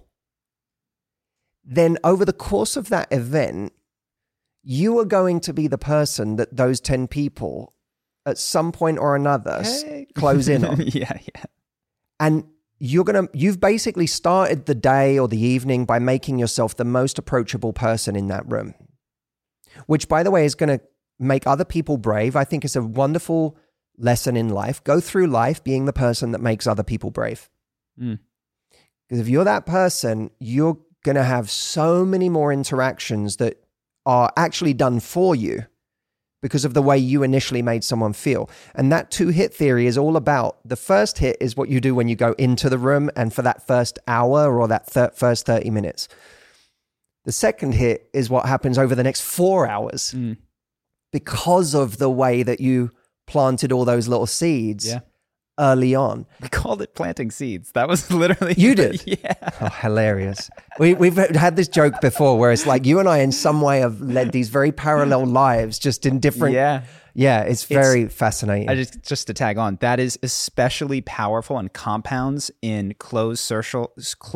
Speaker 8: then over the course of that event, you are going to be the person that those 10 people at some point or another close in on.
Speaker 9: Yeah.
Speaker 8: And you've basically started the day or the evening by making yourself the most approachable person in that room, which, by the way, is going to make other people brave. I think it's a wonderful lesson in life. Go through life being the person that makes other people brave. Because if you're that person, you're going to have so many more interactions that are actually done for you because of the way you initially made someone feel. And that two-hit theory is all about, the first hit is what you do when you go into the room and for that first hour or that first 30 minutes. The second hit is what happens over the next 4 hours because of the way that you planted all those little seeds early on.
Speaker 9: We called it planting seeds. That was literally...
Speaker 8: You did?
Speaker 9: Yeah.
Speaker 8: Oh, hilarious. We've had this joke before where it's like you and I in some way have led these very parallel lives just in different... Yeah, it's very fascinating.
Speaker 9: Just to tag on, that is especially powerful and compounds in closed social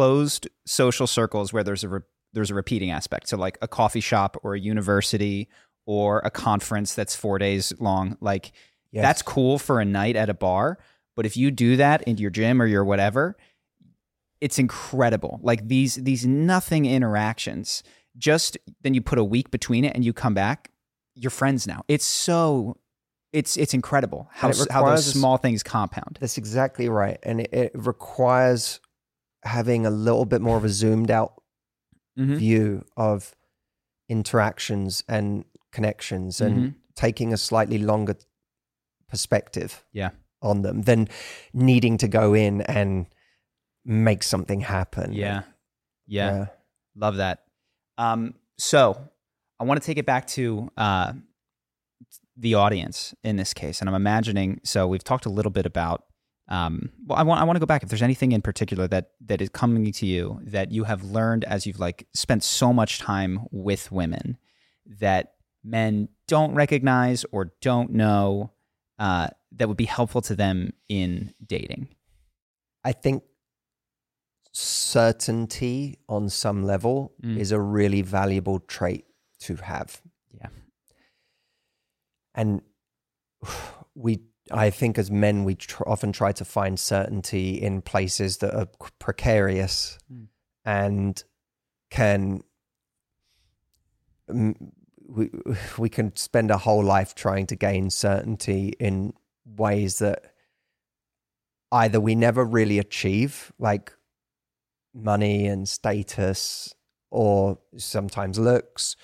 Speaker 9: circles where there's a repeating aspect. So like a coffee shop or a university or a conference that's 4 days long. Like that's cool for a night at a bar. But if you do that in your gym or your whatever, it's incredible. Like these nothing interactions, just then you put a week between it and you come back, you're friends now. It's incredible how those small things compound.
Speaker 8: That's exactly right. And it requires having a little bit more of a zoomed out view of interactions and connections and taking a slightly longer perspective on them than needing to go in and make something happen.
Speaker 9: Yeah. Love that. So I want to take it back to the audience in this case. And I'm imagining, so we've talked a little bit about, I want to go back. If there's anything in particular that is coming to you that you have learned as you've like spent so much time with women that men don't recognize or don't know, that would be helpful to them in dating.
Speaker 8: I think certainty on some level is a really valuable trait to have.
Speaker 9: Yeah.
Speaker 8: And we I think as men, we often try to find certainty in places that are precarious and can, we can spend a whole life trying to gain certainty in ways that either we never really achieve, like money and status, or sometimes looks,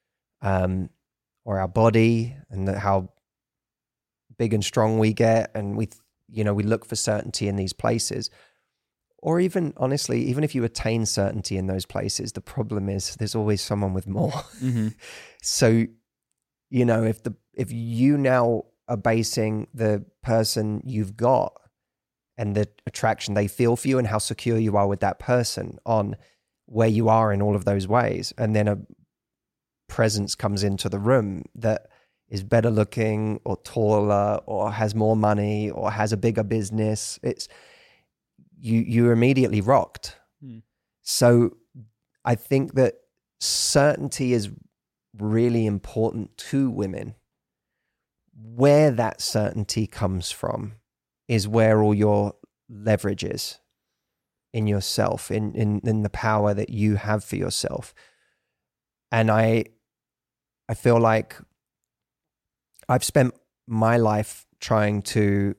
Speaker 8: or our body and how big and strong we get, and we look for certainty in these places. Or even, honestly, even if you attain certainty in those places, the problem is there's always someone with more. Mm-hmm. So, if you now are basing the person you've got and the attraction they feel for you and how secure you are with that person on where you are in all of those ways, and then a presence comes into the room that is better looking or taller or has more money or has a bigger business, you're immediately rocked. So I think that certainty is really important to women. Where that certainty comes from is where all your leverage is in yourself, in the power that you have for yourself. And I feel like I've spent my life trying to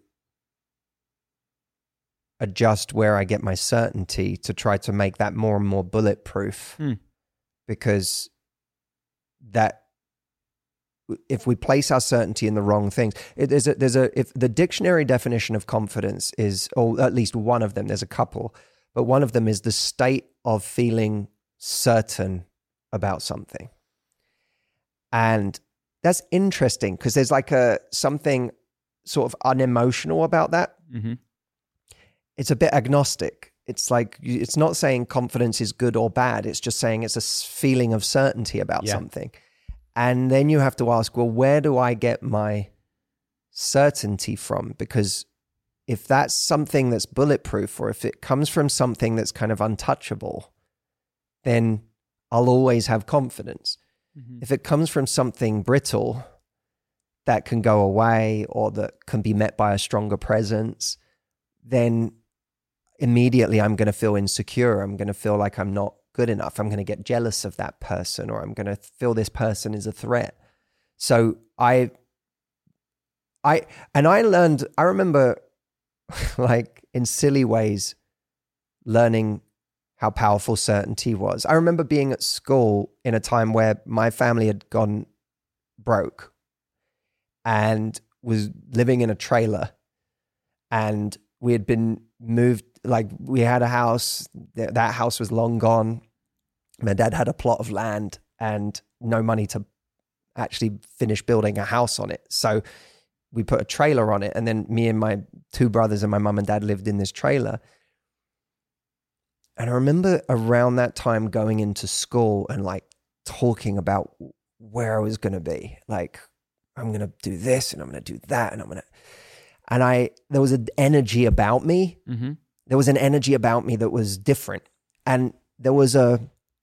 Speaker 8: adjust where I get my certainty to try to make that more and more bulletproof. Because that, if we place our certainty in the wrong things, if the dictionary definition of confidence is, or at least one of them, there's a couple, but one of them is the state of feeling certain about something. And that's interesting because there's like something sort of unemotional about that. Mm-hmm. It's a bit agnostic. It's like, it's not saying confidence is good or bad. It's just saying it's a feeling of certainty about something. And then you have to ask, well, where do I get my certainty from? Because if that's something that's bulletproof, or if it comes from something that's kind of untouchable, then I'll always have confidence. Mm-hmm. If it comes from something brittle that can go away or that can be met by a stronger presence, then immediately I'm going to feel insecure. I'm going to feel like I'm not good enough. I'm going to get jealous of that person, or I'm going to feel this person is a threat. So I remember like in silly ways learning how powerful certainty was. I remember being at school in a time where my family had gone broke and was living in a trailer, and we had been moved, like we had a house, that house was long gone. My dad had a plot of land and no money to actually finish building a house on it. So we put a trailer on it, and then me and my two brothers and my mum and dad lived in this trailer. And I remember around that time going into school and like talking about where I was going to be. Like, I'm going to do this and I'm going to do that. And there was an energy about me. Mm-hmm. There was an energy about me that was different. And there was a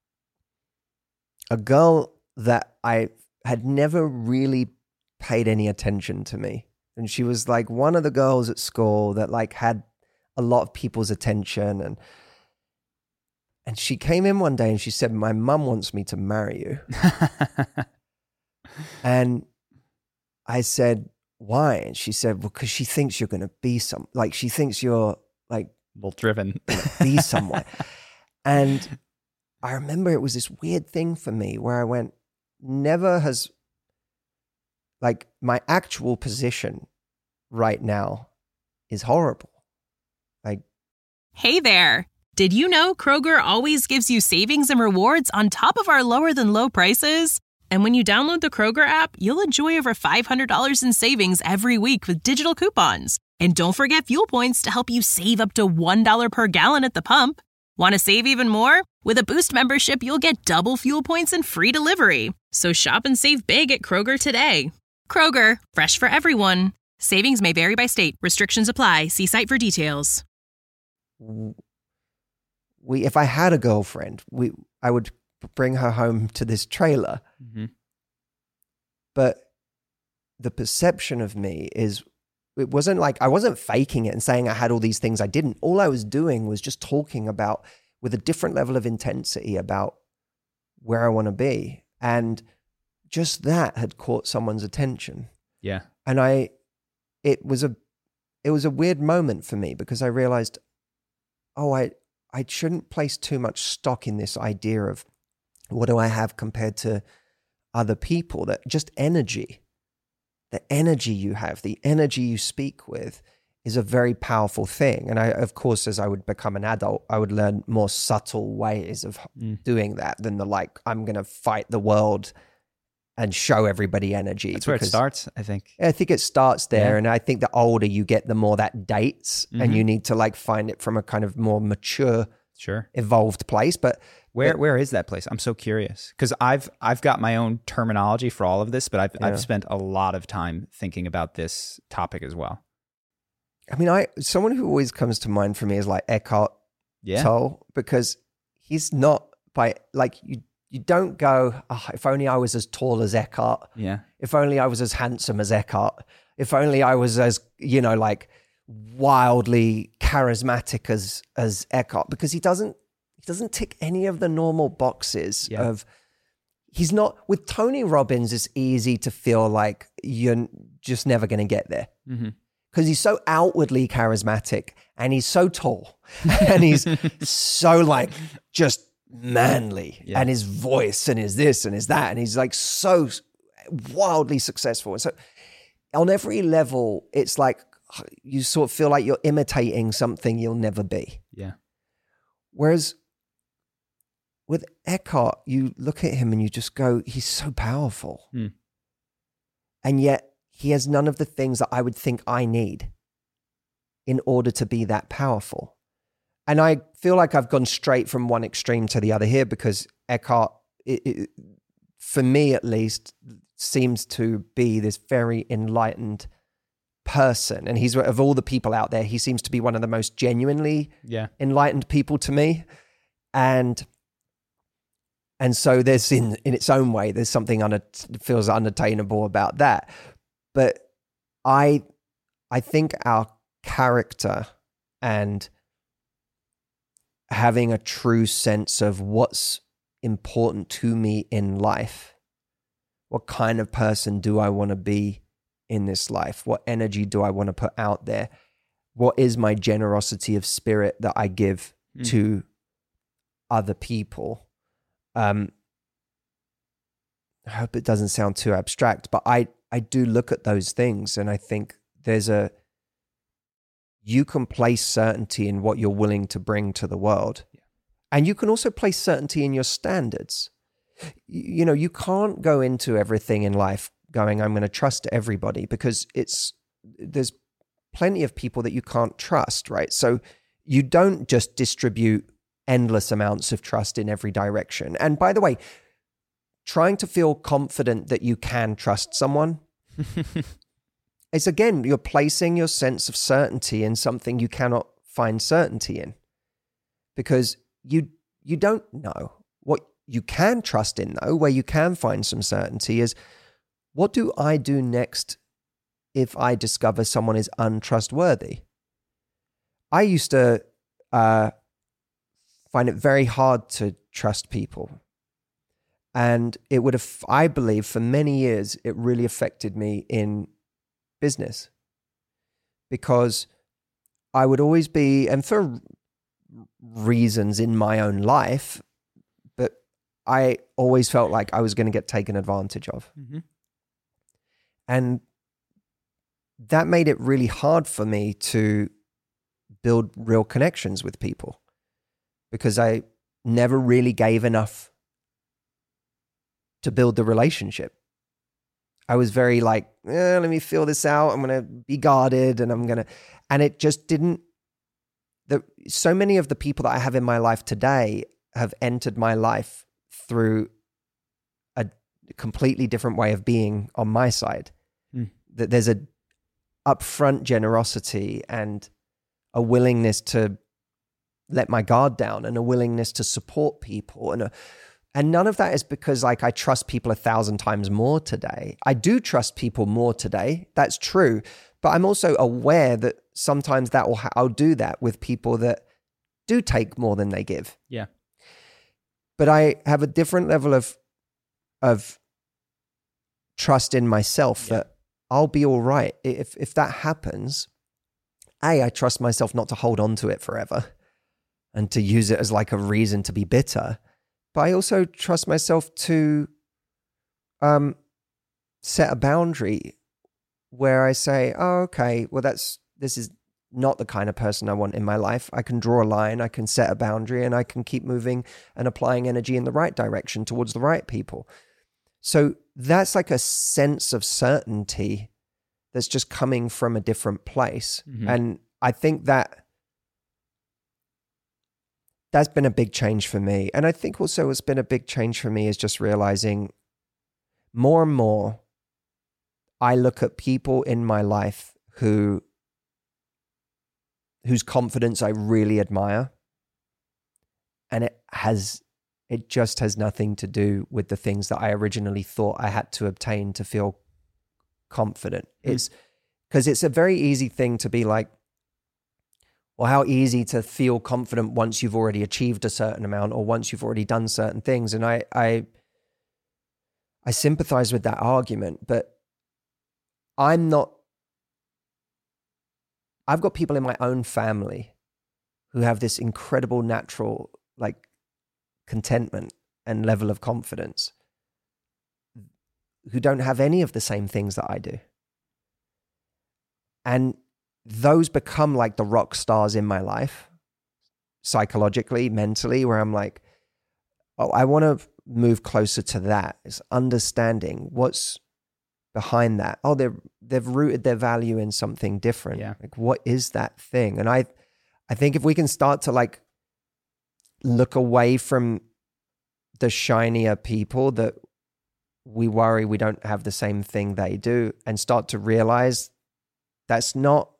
Speaker 8: girl that I had never really paid any attention to me. And she was like one of the girls at school that like had a lot of people's attention. And she came in one day and she said, "My mum wants me to marry you." And I said, "Why?" And she said, "Well, because she thinks you're going to be she thinks you're like
Speaker 9: well driven,
Speaker 8: be someone." And I remember it was this weird thing for me where I went, never has, like, my actual position right now is horrible. Like,
Speaker 7: hey there. Did you know Kroger always gives you savings and rewards on top of our lower than low prices? And when you download the Kroger app, you'll enjoy over $500 in savings every week with digital coupons. And don't forget fuel points to help you save up to $1 per gallon at the pump. Want to save even more? With a Boost membership, you'll get double fuel points and free delivery. So shop and save big at Kroger today. Kroger, fresh for everyone. Savings may vary by state. Restrictions apply. See site for details.
Speaker 8: If I had a girlfriend, I would bring her home to this trailer. Mm-hmm. But the perception of me it wasn't like I wasn't faking it and saying I had all these things I didn't. All I was doing was just talking about with a different level of intensity about where I want to be. And just that had caught someone's attention.
Speaker 9: Yeah.
Speaker 8: And it was a weird moment for me because I realized, I shouldn't place too much stock in this idea of what do I have compared to other people. That just energy, the energy you have, the energy you speak with is a very powerful thing. And I, of course, as I would become an adult, I would learn more subtle ways of doing that than I'm going to fight the world and show everybody energy.
Speaker 9: That's where it starts, I think.
Speaker 8: I think it starts there. Yeah. And I think the older you get, the more that dates and you need to find it from a kind of more mature, evolved place. But
Speaker 9: where is that place? I'm so curious because I've got my own terminology for all of this, but I've spent a lot of time thinking about this topic as well.
Speaker 8: I mean, someone who always comes to mind for me is Eckhart Tolle, because he's not you don't go, if only I was as tall as Eckhart.
Speaker 9: Yeah.
Speaker 8: If only I was as handsome as Eckhart. If only I was as, wildly charismatic as Eckhart, because he doesn't tick any of the normal boxes of, he's not, with Tony Robbins, it's easy to feel like you're just never going to get there. Mm-hmm. Because he's so outwardly charismatic and he's so tall and he's so just manly and his voice and his this and his that. And he's so wildly successful. And so on every level, it's you sort of feel like you're imitating something you'll never be.
Speaker 9: Yeah.
Speaker 8: Whereas with Eckhart, you look at him and you just go, he's so powerful. Mm. And yet, he has none of the things that I would think I need in order to be that powerful. And I feel like I've gone straight from one extreme to the other here because Eckhart, for me at least, seems to be this very enlightened person. And he's, of all the people out there, he seems to be one of the most genuinely enlightened people to me. And so there's in its own way, there's something feels unattainable about that. But I think our character and having a true sense of what's important to me in life, what kind of person do I want to be in this life? What energy do I want to put out there? What is my generosity of spirit that I give to other people? I hope it doesn't sound too abstract, but I do look at those things and I think you can place certainty in what you're willing to bring to the world. Yeah. And you can also place certainty in your standards. You can't go into everything in life going, I'm going to trust everybody, because there's plenty of people that you can't trust, right? So you don't just distribute endless amounts of trust in every direction. And by the way, trying to feel confident that you can trust someone is, again, you're placing your sense of certainty in something you cannot find certainty in, because you don't know. What you can trust in, though, where you can find some certainty, is what do I do next if I discover someone is untrustworthy? I used to find it very hard to trust people. And it would have, I believe, for many years, it really affected me in business, because I would always be, and for reasons in my own life, but I always felt like I was going to get taken advantage of. Mm-hmm. And that made it really hard for me to build real connections with people, because I never really gave enough to build the relationship. I was very let me feel this out. I'm going to be guarded and it just didn't, so many of the people that I have in my life today have entered my life through a completely different way of being on my side. That there's a upfront generosity and a willingness to let my guard down and a willingness to support people. And none of that is because I trust people 1,000 times more today. I do trust people more today. That's true. But I'm also aware that sometimes I'll do that with people that do take more than they give.
Speaker 9: Yeah.
Speaker 8: But I have a different level of trust in myself that I'll be all right. If that happens, I trust myself not to hold on to it forever and to use it as like a reason to be bitter. But I also trust myself to set a boundary where I say, oh, okay, well, this is not the kind of person I want in my life. I can draw a line, I can set a boundary, and I can keep moving and applying energy in the right direction towards the right people. So that's like a sense of certainty that's just coming from a different place. Mm-hmm. And I think that's been a big change for me. And I think also what's been a big change for me is just realizing more and more I look at people in my life whose confidence I really admire. And it just has nothing to do with the things that I originally thought I had to obtain to feel confident. It's because it's a very easy thing to be like, well, how easy to feel confident once you've already achieved a certain amount or once you've already done certain things. And I sympathize with that argument, but I've got people in my own family who have this incredible natural like contentment and level of confidence who don't have any of the same things that I do. And those become like the rock stars in my life, psychologically, mentally, where I'm like, oh, I want to move closer to that. It's understanding what's behind that. Oh, they've rooted their value in something different.
Speaker 9: Yeah.
Speaker 8: Like, what is that thing? And I think if we can start to like look away from the shinier people that we worry we don't have the same thing they do and start to realize that's not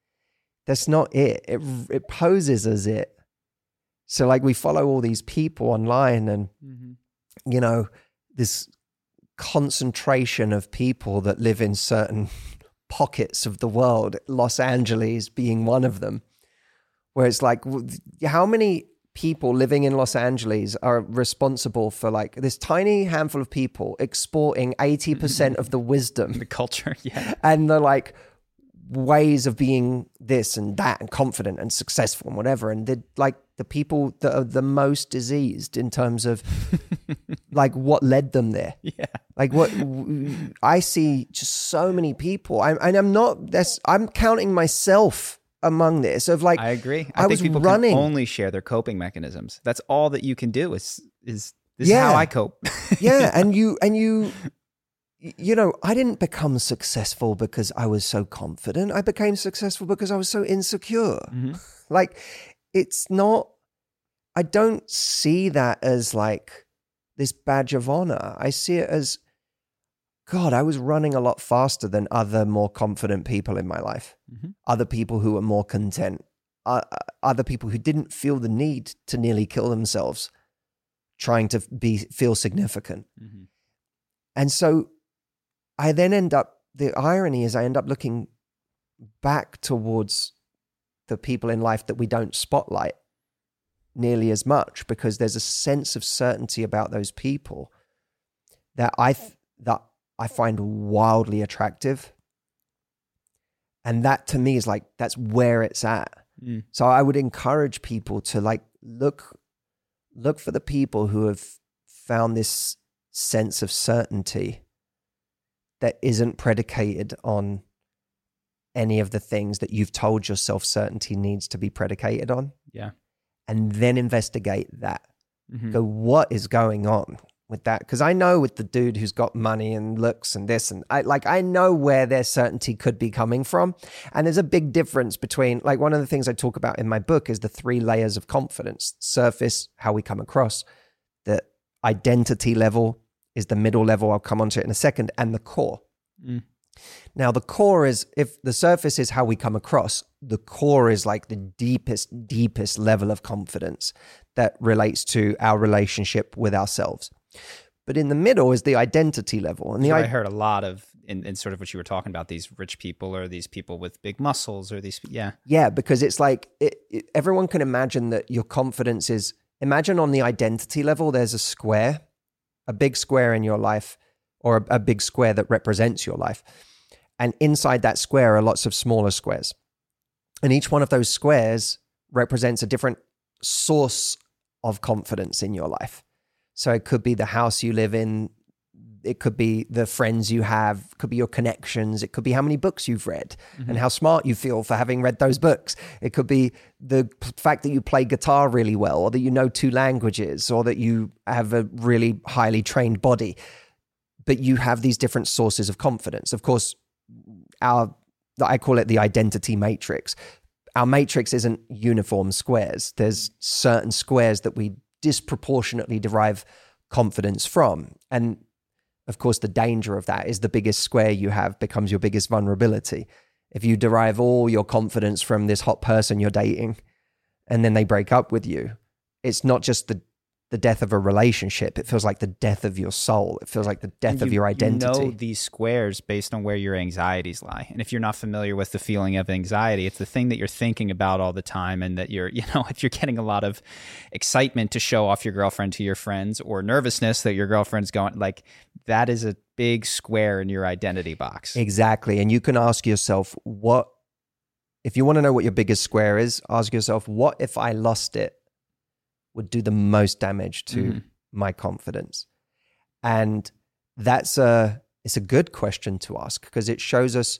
Speaker 8: it. It poses as it. So like we follow all these people online and, you know, this concentration of people that live in certain pockets of the world, Los Angeles being one of them, where it's like, how many people living in Los Angeles are responsible for like this tiny handful of people exporting 80% of the wisdom,
Speaker 9: the culture,
Speaker 8: and the like ways of being this and that and confident and successful and whatever. And the people that are the most diseased in terms of like what led them there.
Speaker 9: Yeah.
Speaker 8: Like what I see just so many people. I'm counting myself among this of like,
Speaker 9: I agree. I think people can only share their coping mechanisms. That's all that you can do is this is how I cope.
Speaker 8: Yeah. And you know, I didn't become successful because I was so confident. I became successful because I was so insecure. Mm-hmm. Like, it's not, I don't see that as like this badge of honor. I see it as, God, I was running a lot faster than other more confident people in my life. Mm-hmm. Other people who were more content. Other people who didn't feel the need to nearly kill themselves trying to feel significant. Mm-hmm. And so I then the irony is I end up looking back towards the people in life that we don't spotlight nearly as much because there's a sense of certainty about those people that I find wildly attractive. And that to me is like, that's where it's at. Mm. So I would encourage people to like look for the people who have found this sense of certainty that isn't predicated on any of the things that you've told yourself certainty needs to be predicated on.
Speaker 9: Yeah.
Speaker 8: And then investigate that. Mm-hmm. Go, what is going on with that? Because I know with the dude who's got money and looks and this, and I know where their certainty could be coming from. And there's a big difference between, like, one of the things I talk about in my book is the 3 layers of confidence. Surface, how we come across. The identity level is the middle level. I'll come onto it in a second. And the core. Mm. Now, the core is, if the surface is how we come across, the core is like the deepest level of confidence that relates to our relationship with ourselves. But in the middle is the identity level. And
Speaker 9: I heard a lot of in sort of what you were talking about, these rich people or these people with big muscles or these,
Speaker 8: Yeah, because it's like, everyone can imagine that your confidence is, imagine on the identity level, there's a square, a big square in your life, or a big square that represents your life. And inside that square are lots of smaller squares. And each one of those squares represents a different source of confidence in your life. So it could be the house you live in, it could be the friends you have, it could be your connections, it could be how many books you've read and how smart you feel for having read those books. It could be the fact that you play guitar really well, or that you know 2 languages, or that you have a really highly trained body. But you have these different sources of confidence. Of course, I call it the identity matrix. Our matrix isn't uniform squares. There's certain squares that we disproportionately derive confidence from. And of course, the danger of that is the biggest square you have becomes your biggest vulnerability. If you derive all your confidence from this hot person you're dating, and then they break up with you, it's not just the death of a relationship. It feels like the death of your soul. It feels like the death of your identity.
Speaker 9: You know these squares based on where your anxieties lie. And if you're not familiar with the feeling of anxiety, it's the thing that you're thinking about all the time, and that you're, if you're getting a lot of excitement to show off your girlfriend to your friends, or nervousness that your girlfriend's going, like, that is a big square in your identity box.
Speaker 8: Exactly. And you can ask yourself, if you want to know what your biggest square is, ask yourself, what if I lost it would do the most damage to my confidence? And it's a good question to ask, because it shows us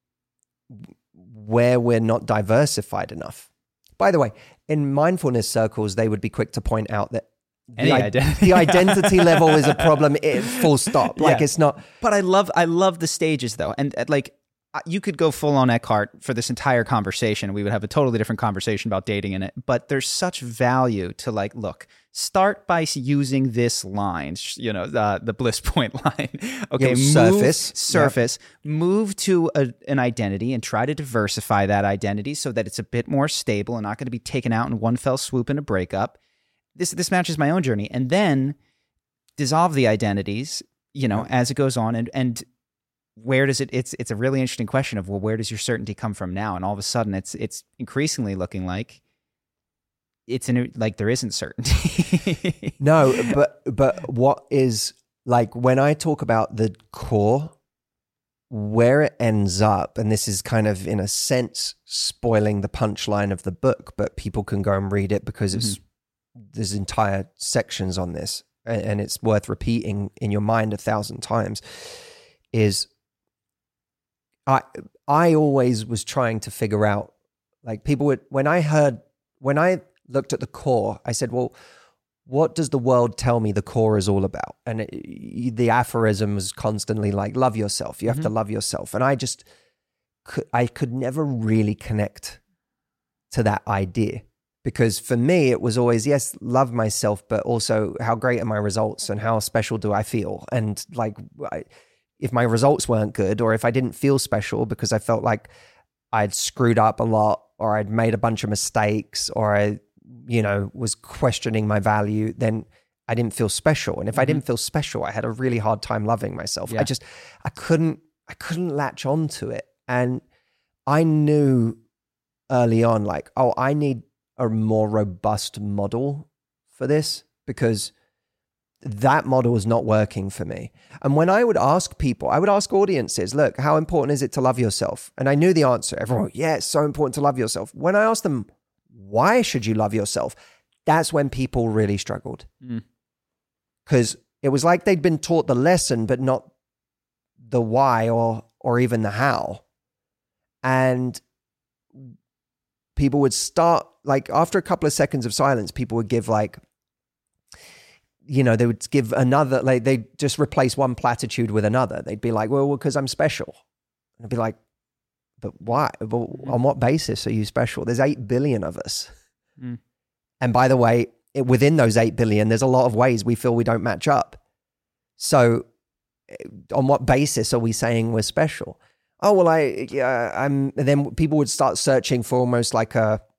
Speaker 8: where we're not diversified enough. By the way, in mindfulness circles, they would be quick to point out that the identity level is a problem, full stop. Like, it's not.
Speaker 9: But I love the stages though. And like, you could go full on Eckhart for this entire conversation. We would have a totally different conversation about dating in it. But there's such value to, like, look, start by using this line, the bliss point line. Okay, surface. Move to an identity and try to diversify that identity so that it's a bit more stable and not going to be taken out in one fell swoop in a breakup. This matches my own journey. And then dissolve the identities, as it goes on, and where does it's a really interesting question of, well, where does your certainty come from now? And all of a sudden it's increasingly looking like there isn't certainty.
Speaker 8: No, but what is, like, when I talk about the core, where it ends up, and this is kind of in a sense spoiling the punchline of the book, but people can go and read it because there's entire sections on this, and it's worth repeating in your mind 1,000 times, is I always was trying to figure out, like, people would, when I looked at the core, I said, well, what does the world tell me the core is all about? And the aphorism was constantly like, love yourself. You have to love yourself. And I could never really connect to that idea, because for me, it was always, yes, love myself, but also how great are my results and how special do I feel? And like, if my results weren't good, or if I didn't feel special because I felt like I'd screwed up a lot, or I'd made a bunch of mistakes, or I, was questioning my value, then I didn't feel special. And if I didn't feel special, I had a really hard time loving myself. Yeah. I couldn't latch onto it. And I knew early on, like, oh, I need a more robust model for this, because that model is not working for me. And when I would ask people, I would ask audiences, look, how important is it to love yourself? And I knew the answer. Everyone, yeah, it's so important to love yourself. When I asked them, why should you love yourself? That's when people really struggled. Because it was like they'd been taught the lesson, but not the why or even the how. And people would start, like, after a couple of seconds of silence, people would give, like, they would give another, like, they just replace one platitude with another. They'd be like, well, because I'm special. And I'd be like, but why? Well, on what basis are you special? There's 8 billion of us. And by the way, within those 8 billion, there's a lot of ways we feel we don't match up. So on what basis are we saying we're special? Oh, well, I'm, and then people would start searching for almost like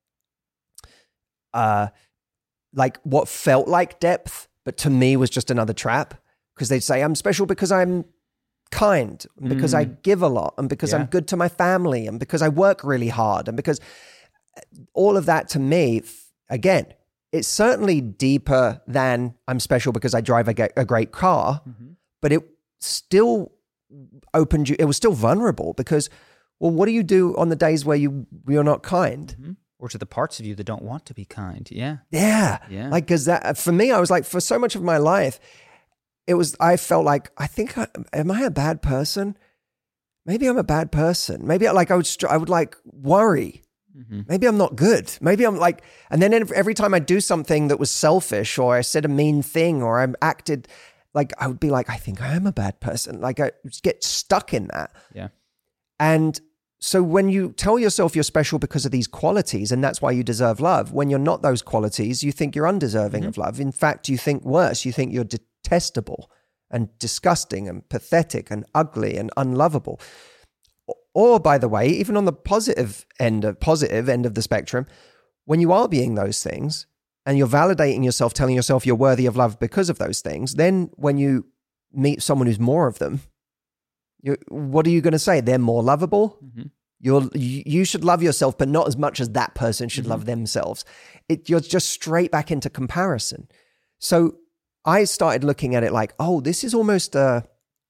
Speaker 8: like what felt like depth, but to me was just another trap, because they'd say, I'm special because I'm kind, and because I give a lot, and because I'm good to my family, and because I work really hard, and because all of that to me, again, it's certainly deeper than I'm special because I drive a great car, but it still opened you. It was still vulnerable because, well, what do you do on the days where you're not kind?
Speaker 9: Or to the parts of you that don't want to be kind. Yeah.
Speaker 8: Like, because that for me, I was like, for so much of my life, I felt like, am I a bad person? Maybe I'm a bad person. Maybe I would like worry. Maybe I'm not good. Maybe I'm like, and then every time I do something that was selfish, or I said a mean thing, or I acted like, I would be like, I think I am a bad person. Like, I just get stuck in that.
Speaker 9: Yeah.
Speaker 8: And so when you tell yourself you're special because of these qualities, and that's why you deserve love, when you're not those qualities, you think you're undeserving of love. In fact, you think worse. You think you're detestable and disgusting and pathetic and ugly and unlovable. Or, by the way, even on the positive end of the spectrum, when you are being those things and you're validating yourself, telling yourself you're worthy of love because of those things, then when you meet someone who's more of them, what are you going to say? They're more lovable? You should love yourself, but not as much as that person should love themselves. You're just straight back into comparison. So I started looking at it like, oh, this is almost a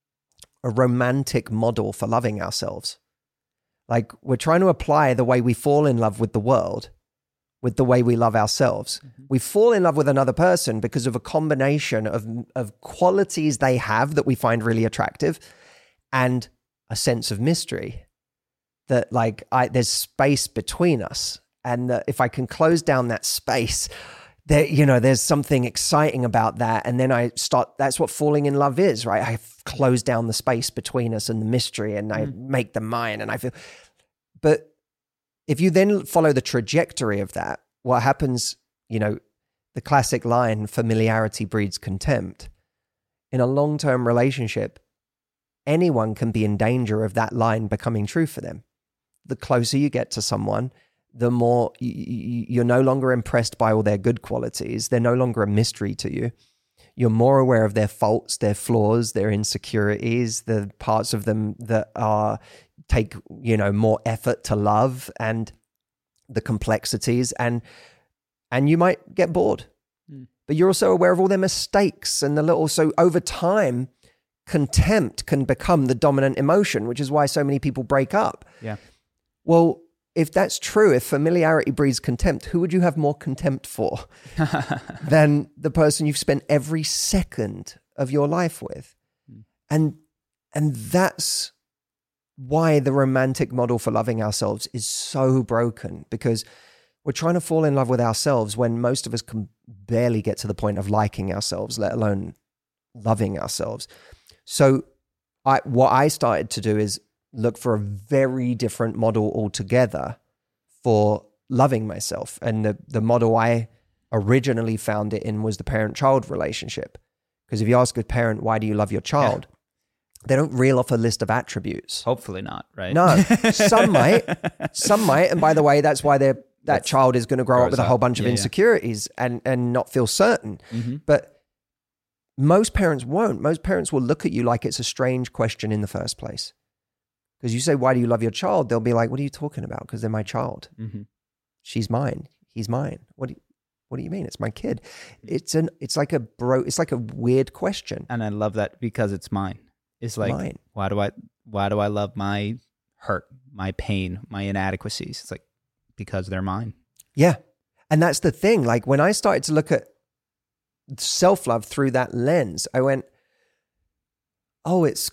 Speaker 8: romantic model for loving ourselves. Like, we're trying to apply the way we fall in love with the world with the way we love ourselves. We fall in love with another person because of a combination of qualities they have that we find really attractive and a sense of mystery that like there's space between us. And that if I can close down that space, there's something exciting about that. And then that's what falling in love is, right? I close down the space between us and the mystery, and I make them mine, and I feel, but if you then follow the trajectory of that, what happens, the classic line, familiarity breeds contempt. In a long-term relationship, anyone can be in danger of that line becoming true for them. The closer you get to someone, the more you're no longer impressed by all their good qualities. They're no longer a mystery to you. You're more aware of their faults, their flaws, their insecurities, the parts of them that take more effort to love, and the complexities, and you might get bored. But you're also aware of all their mistakes and so over time, contempt can become the dominant emotion, which is why so many people break up.
Speaker 9: Yeah.
Speaker 8: Well, if that's true, if familiarity breeds contempt, who would you have more contempt for than the person you've spent every second of your life with? And that's why the romantic model for loving ourselves is so broken, because we're trying to fall in love with ourselves when most of us can barely get to the point of liking ourselves, let alone loving ourselves. So what I started to do is look for a very different model altogether for loving myself. And the model I originally found it in was the parent-child relationship. Because if you ask a parent, why do you love your child? Yeah. They don't reel off a list of attributes.
Speaker 9: Hopefully not, right?
Speaker 8: No, some might. And by the way, that's why that child is going to grow up with a whole bunch of insecurities and not feel certain. But most parents won't. Most parents will look at you like it's a strange question in the first place. Because you say, why do you love your child? They'll be like, what are you talking about? Because they're my child. She's mine. He's mine. What do you mean? It's my kid. It's like a weird question.
Speaker 9: And I love that because it's mine. It's like, mine. Why do I love my hurt, my pain, my inadequacies? It's like, because they're mine. Yeah.
Speaker 8: And that's the thing. Like, when I started to look at self-love through that lens, I went, oh, it's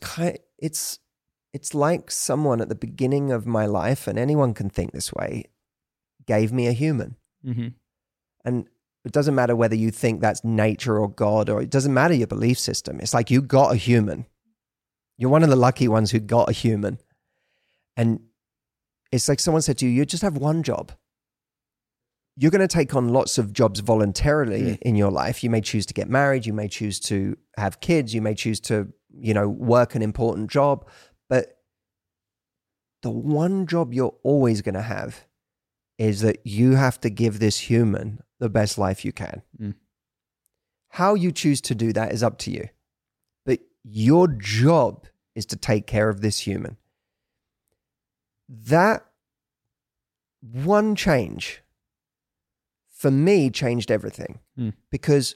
Speaker 8: like someone at the beginning of my life, and anyone can think this way, gave me a human. And it doesn't matter whether you think that's nature or God, or it doesn't matter your belief system. It's like you got a human. You're one of the lucky ones who got a human. And it's like someone said to you, you just have one job. You're going to take on lots of jobs voluntarily in your life. You may choose to get married. You may choose to have kids. You may choose to, work an important job. But the one job you're always going to have is that you have to give this human the best life you can. How you choose to do that is up to you. But your job is to take care of this human. That one change, for me, changed everything because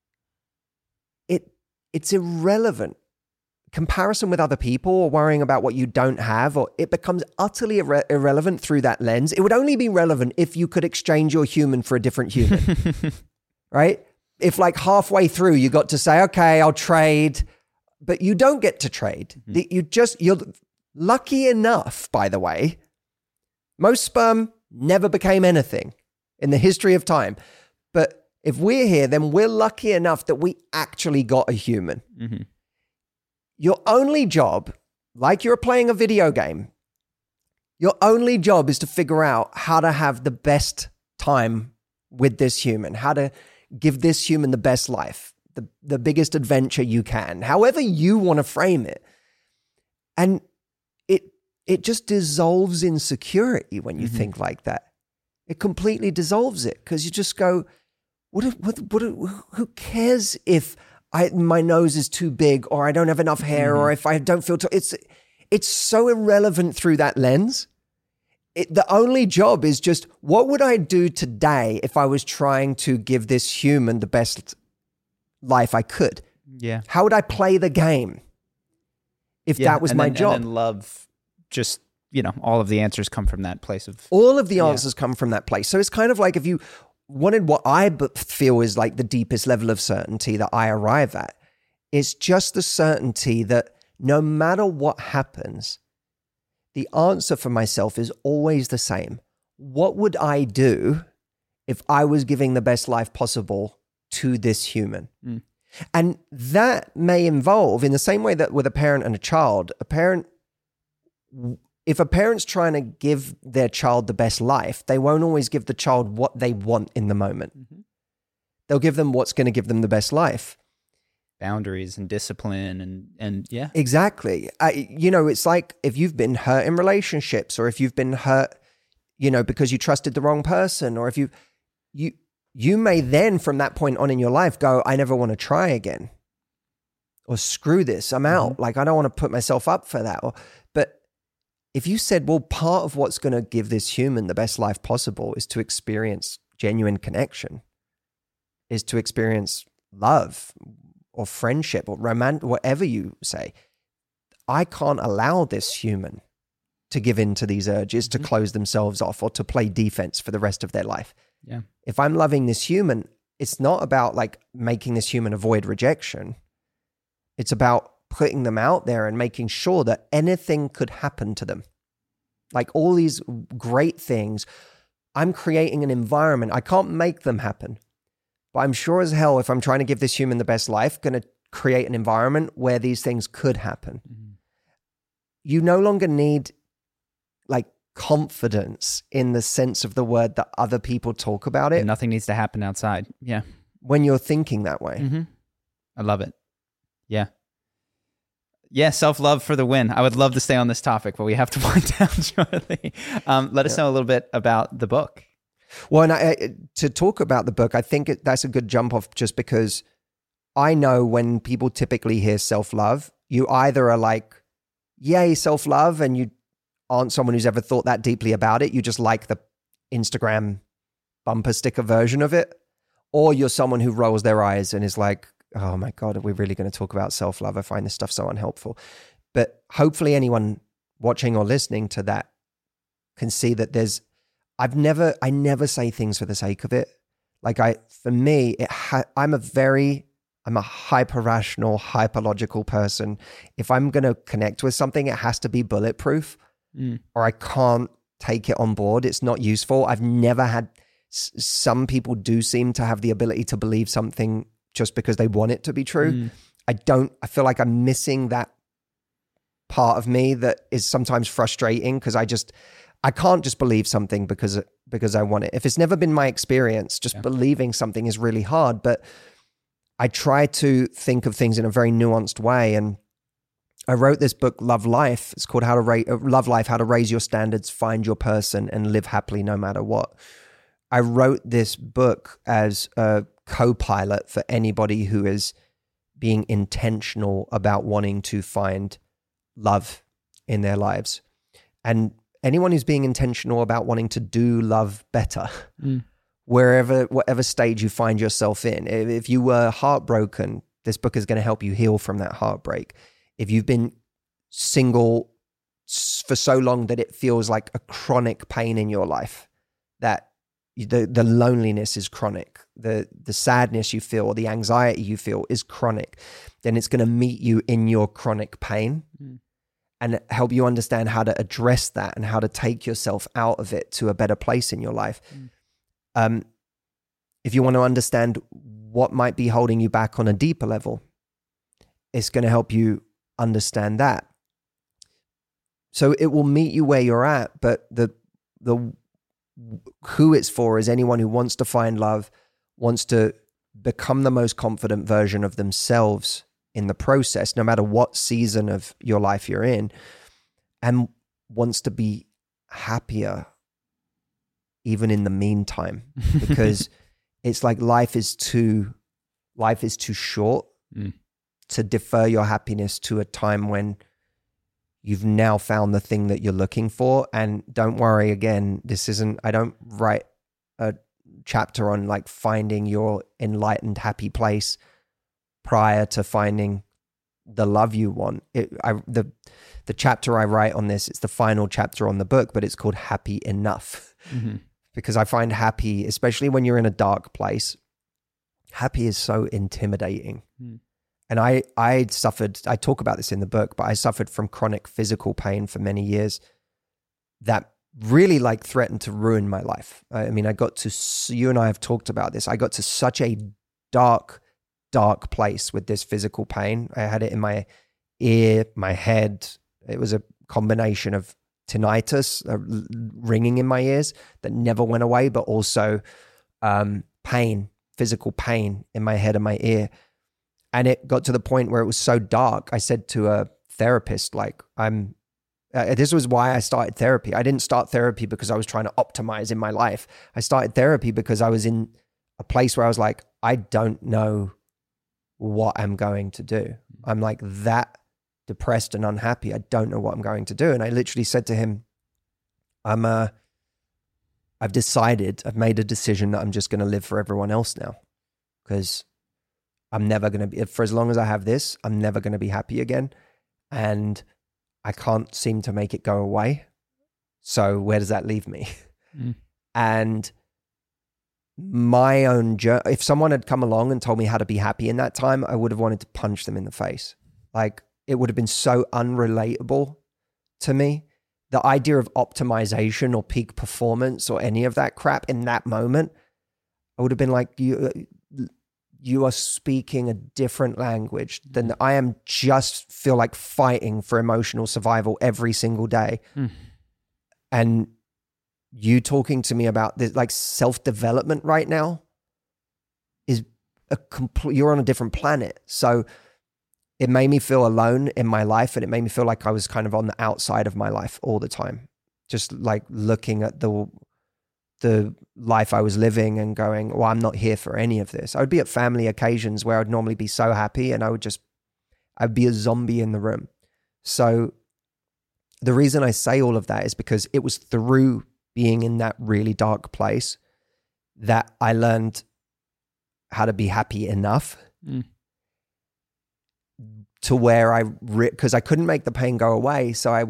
Speaker 8: it's irrelevant. Comparison with other people or worrying about what you don't have, or it becomes utterly irrelevant through that lens. It would only be relevant if you could exchange your human for a different human, right? If like halfway through you got to say, okay, I'll trade, but you don't get to trade. You're lucky enough, by the way. Most sperm never became anything in the history of time. But if we're here, then we're lucky enough that we actually got a human. Mm-hmm. Your only job, like you're playing a video game, your only job is to figure out how to have the best time with this human, how to give this human the best life, the biggest adventure you can, however you want to frame it. And it just dissolves insecurity when you think like that. It completely dissolves it because you just go, who cares if my nose is too big or I don't have enough hair or if I don't feel... It's so irrelevant through that lens. The only job is just, what would I do today if I was trying to give this human the best life I could?
Speaker 9: Yeah.
Speaker 8: How would I play the game if that was my job?
Speaker 9: And then love, just, all of the answers come from that place of...
Speaker 8: All of the answers come from that place. So it's kind of like if you wanted what I feel is like the deepest level of certainty that I arrive at, it's just the certainty that no matter what happens, the answer for myself is always the same. What would I do if I was giving the best life possible to this human? And that may involve, in the same way that with a parent and a child, if a parent's trying to give their child the best life, they won't always give the child what they want in the moment. They'll give them what's going to give them the best life.
Speaker 9: Boundaries and discipline and yeah.
Speaker 8: Exactly. It's like if you've been hurt in relationships, or if you've been hurt, because you trusted the wrong person, or if you may then from that point on in your life go, I never want to try again, or screw this, I'm out. Like, I don't want to put myself up for that. But if you said, well, part of what's going to give this human the best life possible is to experience genuine connection, is to experience love or friendship or romance, whatever you say, I can't allow this human to give in to these urges, to close themselves off or to play defense for the rest of their life.
Speaker 9: Yeah.
Speaker 8: If I'm loving this human, it's not about like making this human avoid rejection. It's about putting them out there and making sure that anything could happen to them. Like all these great things, I'm creating an environment. I can't make them happen, but I'm sure as hell, if I'm trying to give this human the best life, going to create an environment where these things could happen. You no longer need like confidence in the sense of the word that other people talk about it.
Speaker 9: Nothing needs to happen outside. Yeah.
Speaker 8: When you're thinking that way.
Speaker 9: I love it. Yeah. Yeah, self-love for the win. I would love to stay on this topic, but we have to wind down shortly. Let us know a little bit about the book.
Speaker 8: Well, and to talk about the book, I think that's a good jump off, just because I know when people typically hear self-love, you either are like, yay, self-love, and you aren't someone who's ever thought that deeply about it. You just like the Instagram bumper sticker version of it. Or you're someone who rolls their eyes and is like, oh my God, are we really going to talk about self-love? I find this stuff so unhelpful. But hopefully anyone watching or listening to that can see that I never say things for the sake of it. Like I'm a hyper-rational, hyper-logical person. If I'm going to connect with something, it has to be bulletproof or I can't take it on board. It's not useful. I've never had, some people do seem to have the ability to believe something just because they want it to be true. I feel like I'm missing that part of me that is sometimes frustrating because I can't just believe something because I want it. If it's never been my experience, just believing something is really hard. But I try to think of things in a very nuanced way. And I wrote this book, Love Life. It's called Love Life, How to Raise Your Standards, Find Your Person, and Live Happily No Matter What. I wrote this book as a co-pilot for anybody who is being intentional about wanting to find love in their lives. And anyone who's being intentional about wanting to do love better, whatever stage you find yourself in, if you were heartbroken, this book is going to help you heal from that heartbreak. If you've been single for so long that it feels like a chronic pain in your life, that the loneliness is chronic, the sadness you feel or the anxiety you feel is chronic, then it's going to meet you in your chronic pain and help you understand how to address that and how to take yourself out of it to a better place in your life. If you want to understand what might be holding you back on a deeper level, it's going to help you understand that. So it will meet you where you're at, but the who it's for is anyone who wants to find love, wants to become the most confident version of themselves in the process, no matter what season of your life you're in, and wants to be happier even in the meantime, because it's like life is too short to defer your happiness to a time when you've now found the thing that you're looking for. And don't worry, again, I don't write a chapter on like finding your enlightened, happy place prior to finding the love you want. The chapter I write on this, it's the final chapter on the book, but it's called Happy Enough. Because I find happy, especially when you're in a dark place, happy is so intimidating. And I talk about this in the book, but I suffered from chronic physical pain for many years that really like threatened to ruin my life. I mean, you and I have talked about this. I got to such a dark place with this physical pain. I had it in my ear, my head. It was a combination of tinnitus, ringing in my ears that never went away, but also pain, physical pain in my head and my ear. And it got to the point where it was so dark. I said to a therapist, like, this was why I started therapy. I didn't start therapy because I was trying to optimize in my life. I started therapy because I was in a place where I was like, I don't know what I'm going to do. I'm like that depressed and unhappy. I don't know what I'm going to do. And I literally said to him, I've made a decision that I'm just going to live for everyone else now, because I'm never going to be, for as long as I have this, I'm never going to be happy again. And I can't seem to make it go away. So where does that leave me? And my own journey, if someone had come along and told me how to be happy in that time, I would have wanted to punch them in the face. Like, it would have been so unrelatable to me. The idea of optimization or peak performance or any of that crap in that moment, I would have been like, you are speaking a different language than I am. Just feel like fighting for emotional survival every single day. And you talking to me about this, like, self-development right now is you're on a different planet. So it made me feel alone in my life, and it made me feel like I was kind of on the outside of my life all the time. Just like looking at the life I was living and going, well, I'm not here for any of this. I would be at family occasions where I'd normally be so happy, and I'd be a zombie in the room. So the reason I say all of that is because it was through being in that really dark place that I learned how to be happy enough to where because I couldn't make the pain go away. So I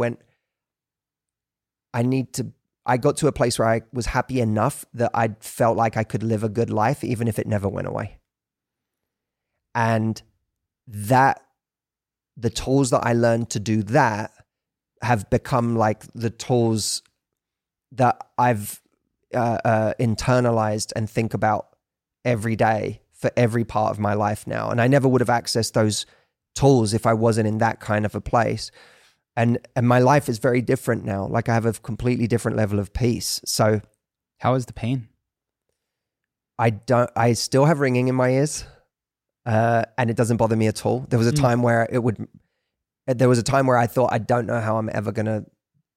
Speaker 8: got to a place where I was happy enough that I felt like I could live a good life, even if it never went away. And that the tools that I learned to do that have become like the tools that I've internalized and think about every day for every part of my life now. And I never would have accessed those tools if I wasn't in that kind of a place. And my life is very different now. Like, I have a completely different level of peace. So
Speaker 9: how is the pain?
Speaker 8: I still have ringing in my ears, and it doesn't bother me at all. There was a time where I thought, I don't know how I'm ever going to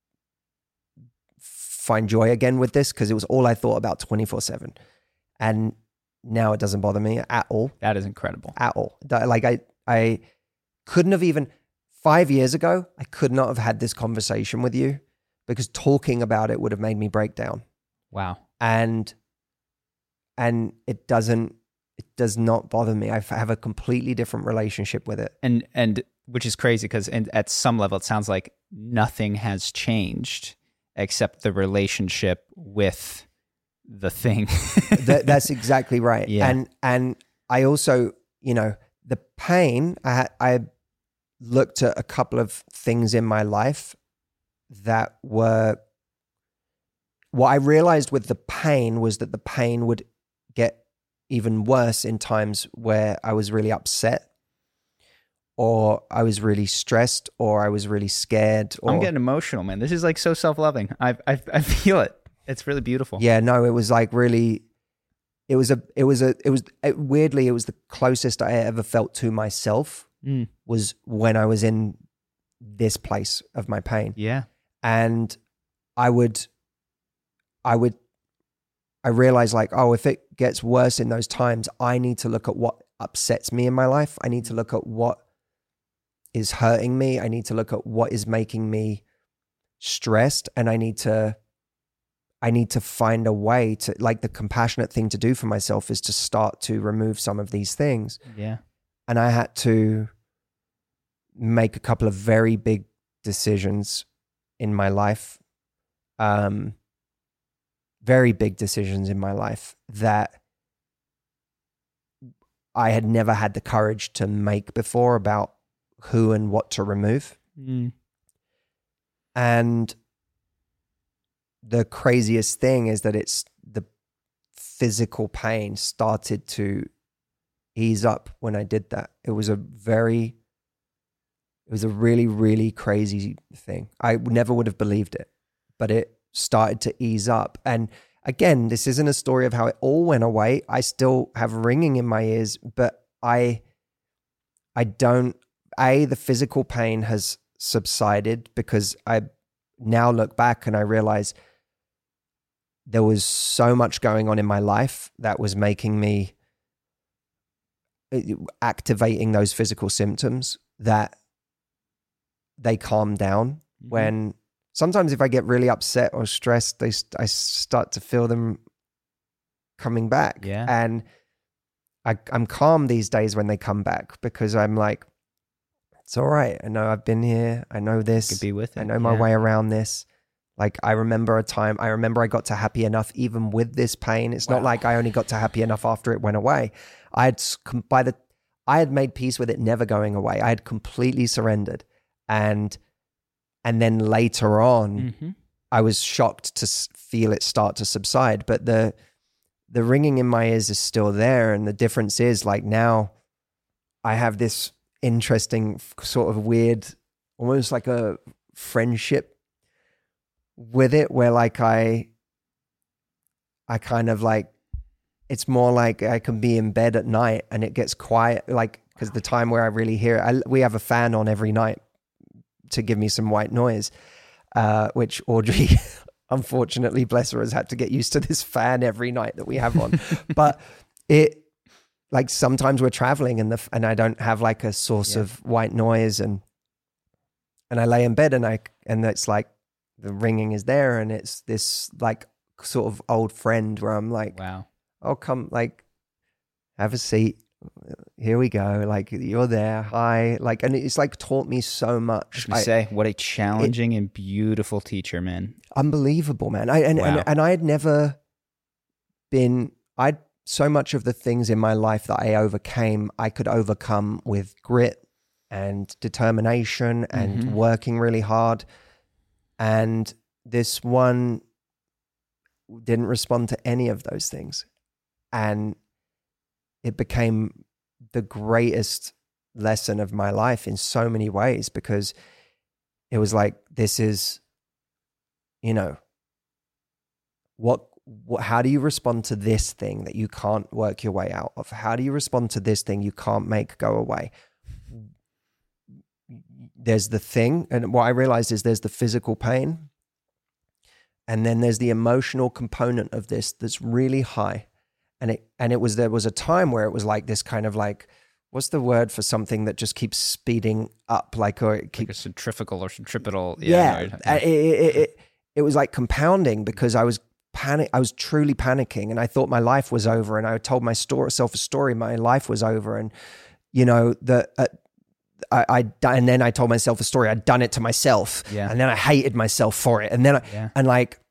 Speaker 8: find joy again with this, because it was all I thought about 24/7. And now it doesn't bother me at all.
Speaker 9: That is incredible.
Speaker 8: At all. Like, I couldn't have even 5 years ago, I could not have had this conversation with you because talking about it would have made me break down.
Speaker 9: Wow.
Speaker 8: And it does not bother me. I have a completely different relationship with it.
Speaker 9: And which is crazy because at some level it sounds like nothing has changed except the relationship with the thing.
Speaker 8: That's exactly right.
Speaker 9: Yeah.
Speaker 8: And I also, the pain, I looked at a couple of things in my life that were, what I realized with the pain was that the pain would get even worse in times where I was really upset, or I was really stressed, or I was really scared. Or,
Speaker 9: I'm getting emotional, man. This is like so self-loving. I feel it. It's really beautiful.
Speaker 8: Yeah, no, it was like really, weirdly, it was the closest I ever felt to myself was when I was in this place of my pain.
Speaker 9: Yeah.
Speaker 8: And I realized like, oh, if it gets worse in those times, I need to look at what upsets me in my life. I need to look at what is hurting me. I need to look at what is making me stressed. And I need to find a way to, like, the compassionate thing to do for myself is to start to remove some of these things.
Speaker 9: Yeah.
Speaker 8: And I had to make a couple of very big decisions in my life. Very big decisions in my life that I had never had the courage to make before about who and what to remove. And the craziest thing is that it's the physical pain started to ease up when I did that. It was a really, really crazy thing. I never would have believed it, but it started to ease up. And again, this isn't a story of how it all went away. I still have ringing in my ears, but the physical pain has subsided because I now look back and I realize there was so much going on in my life that was making me activating those physical symptoms that they calm down. When sometimes if I get really upset or stressed, I start to feel them coming back.
Speaker 9: Yeah.
Speaker 8: And I'm calm these days when they come back because I'm like, it's all right. I know I've been here. I know this.
Speaker 9: Could be with it.
Speaker 8: I know my way around this. Like I remember I got to happy enough even with this pain. It's not like I only got to happy enough after it went away. I had made peace with it never going away. I had completely surrendered. And then later on, I was shocked to feel it start to subside. But the ringing in my ears is still there. And the difference is like now I have this interesting sort of weird, almost like a friendship with it where like I kind of like, it's more like I can be in bed at night and it gets quiet, like, because the time where I really hear it, we have a fan on every night to give me some white noise, which Audrey, unfortunately, bless her, has had to get used to this fan every night that we have on. But it, like, sometimes we're traveling and I don't have like a source of white noise, and I lay in bed and it's like the ringing is there, and it's this like sort of old friend where I'm like,
Speaker 9: wow,
Speaker 8: oh, come, like, have a seat. Here we go. Like, you're there. Hi. Like, and it's like taught me so much.
Speaker 9: What a challenging and beautiful teacher, man.
Speaker 8: Unbelievable, man. And I had never been, so much of the things in my life that I overcame, I could overcome with grit and determination and working really hard. And this one didn't respond to any of those things. And it became the greatest lesson of my life in so many ways, because it was like, this is, how do you respond to this thing that you can't work your way out of? How do you respond to this thing you can't make go away? There's the thing, and what I realized is there's the physical pain, and then there's the emotional component of this that's really high. And there was a time where it was like this kind of like what's the word for something that just keeps speeding up, like, or it keeps
Speaker 9: like a centrifugal or centripetal.
Speaker 8: Yeah, it was like compounding, because I was truly panicking, and I thought my life was over, and I told myself a story, my life was over, and you know and then I told myself a story, I'd done it to myself, and then I hated myself for it, and then and like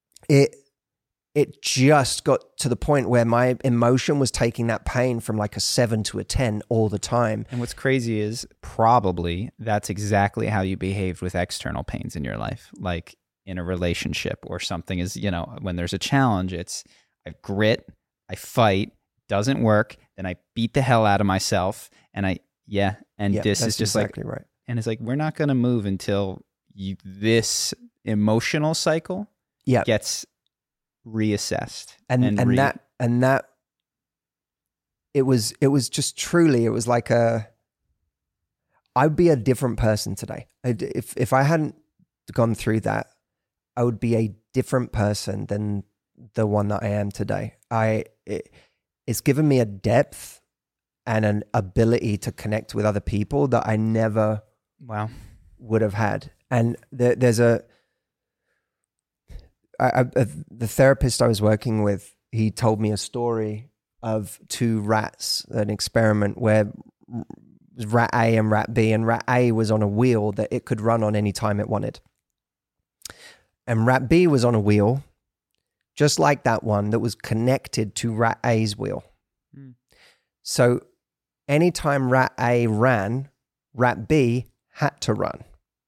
Speaker 8: it just got to the point where my emotion was taking that pain from like a 7 to a 10 all the time.
Speaker 9: And what's crazy is probably that's exactly how you behaved with external pains in your life, like in a relationship or something. Is, you know, when there's a challenge, it's I grit, I fight, doesn't work, then I beat the hell out of myself, and this is just
Speaker 8: exactly
Speaker 9: like
Speaker 8: right.
Speaker 9: And it's like, we're not going to move until this emotional cycle gets reassessed, and that it was just truly, it was like I'd be a different person today. If I hadn't gone through that, I would be a different person than the one that I am today. It's given me a depth and an ability to connect with other people that I never would have had. And there's the therapist I was working with, he told me a story of 2 rats, an experiment where rat A and rat B, and rat A was on a wheel that it could run on any time it wanted. And rat B was on a wheel just like that one that was connected to rat A's wheel. So anytime rat A ran, rat B had to run.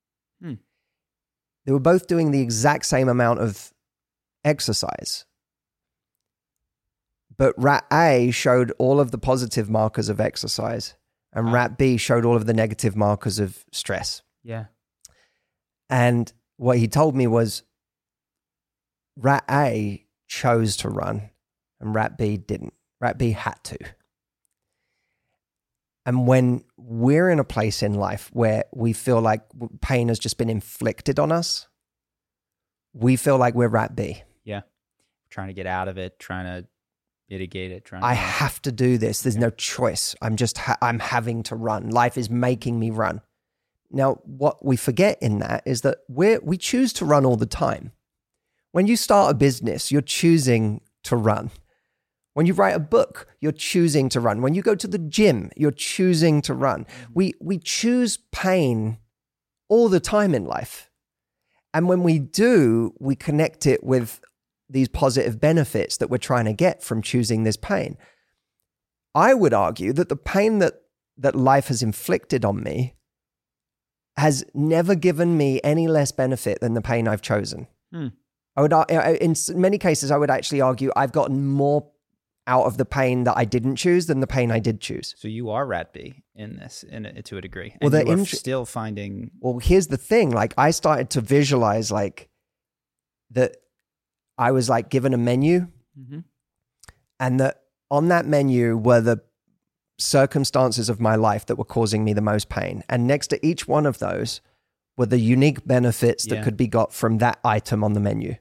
Speaker 9: They were both doing the exact same amount of exercise. But rat A showed all of the positive markers of exercise, and rat B showed all of the negative markers of stress. Yeah.
Speaker 8: And what he told me was rat A chose to run and rat B didn't. Rat B had to. And when we're in a place in life where we feel like pain has just been inflicted on us, we feel like we're rat B.
Speaker 9: Yeah. Trying to get out of it, trying to mitigate it.
Speaker 8: I have to do this. There's no choice. I'm having to run. Life is making me run. Now, what we forget in that is that we choose to run all the time. When you start a business, you're choosing to run. When you write a book, you're choosing to run. When you go to the gym, you're choosing to run. We choose pain all the time in life. And when we do, we connect it with these positive benefits that we're trying to get from choosing this pain. I would argue that the pain that life has inflicted on me has never given me any less benefit than the pain I've chosen. I would, in many cases, I would actually argue I've gotten more out of the pain that I didn't choose than the pain I did choose.
Speaker 9: So you are rat B in this, to a degree.
Speaker 8: And
Speaker 9: well, you are still finding...
Speaker 8: Well, here's the thing. Like, I started to visualize like that I was like given a menu, and that on that menu were the circumstances of my life that were causing me the most pain. And next to each one of those were the unique benefits that could be got from that item on the menu.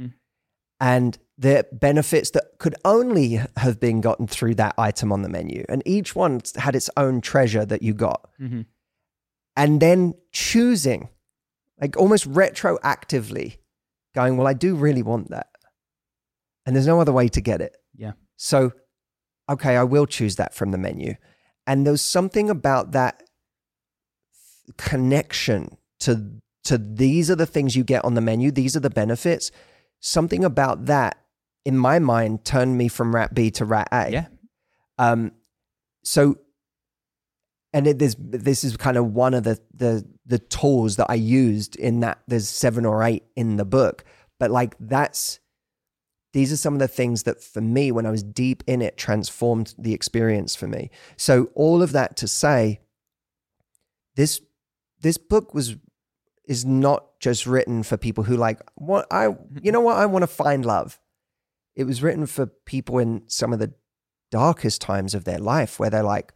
Speaker 8: And the benefits that could only have been gotten through that item on the menu. And each one had its own treasure that you got. And then choosing, like almost retroactively going, well, I do really want that. And there's no other way to get it.
Speaker 9: Yeah.
Speaker 8: So, okay, I will choose that from the menu. And there's something about that connection to these are the things you get on the menu. These are the benefits. Something about that, in my mind, turned me from rat B to rat A.
Speaker 9: Yeah.
Speaker 8: So, and this is kind of one of the tools that I used in that. There's 7 or 8 in the book, but like these are some of the things that for me, when I was deep in it, transformed the experience for me. So all of that to say, this book is not just written for people who like, I want to find love. It was written for people in some of the darkest times of their life where they're like,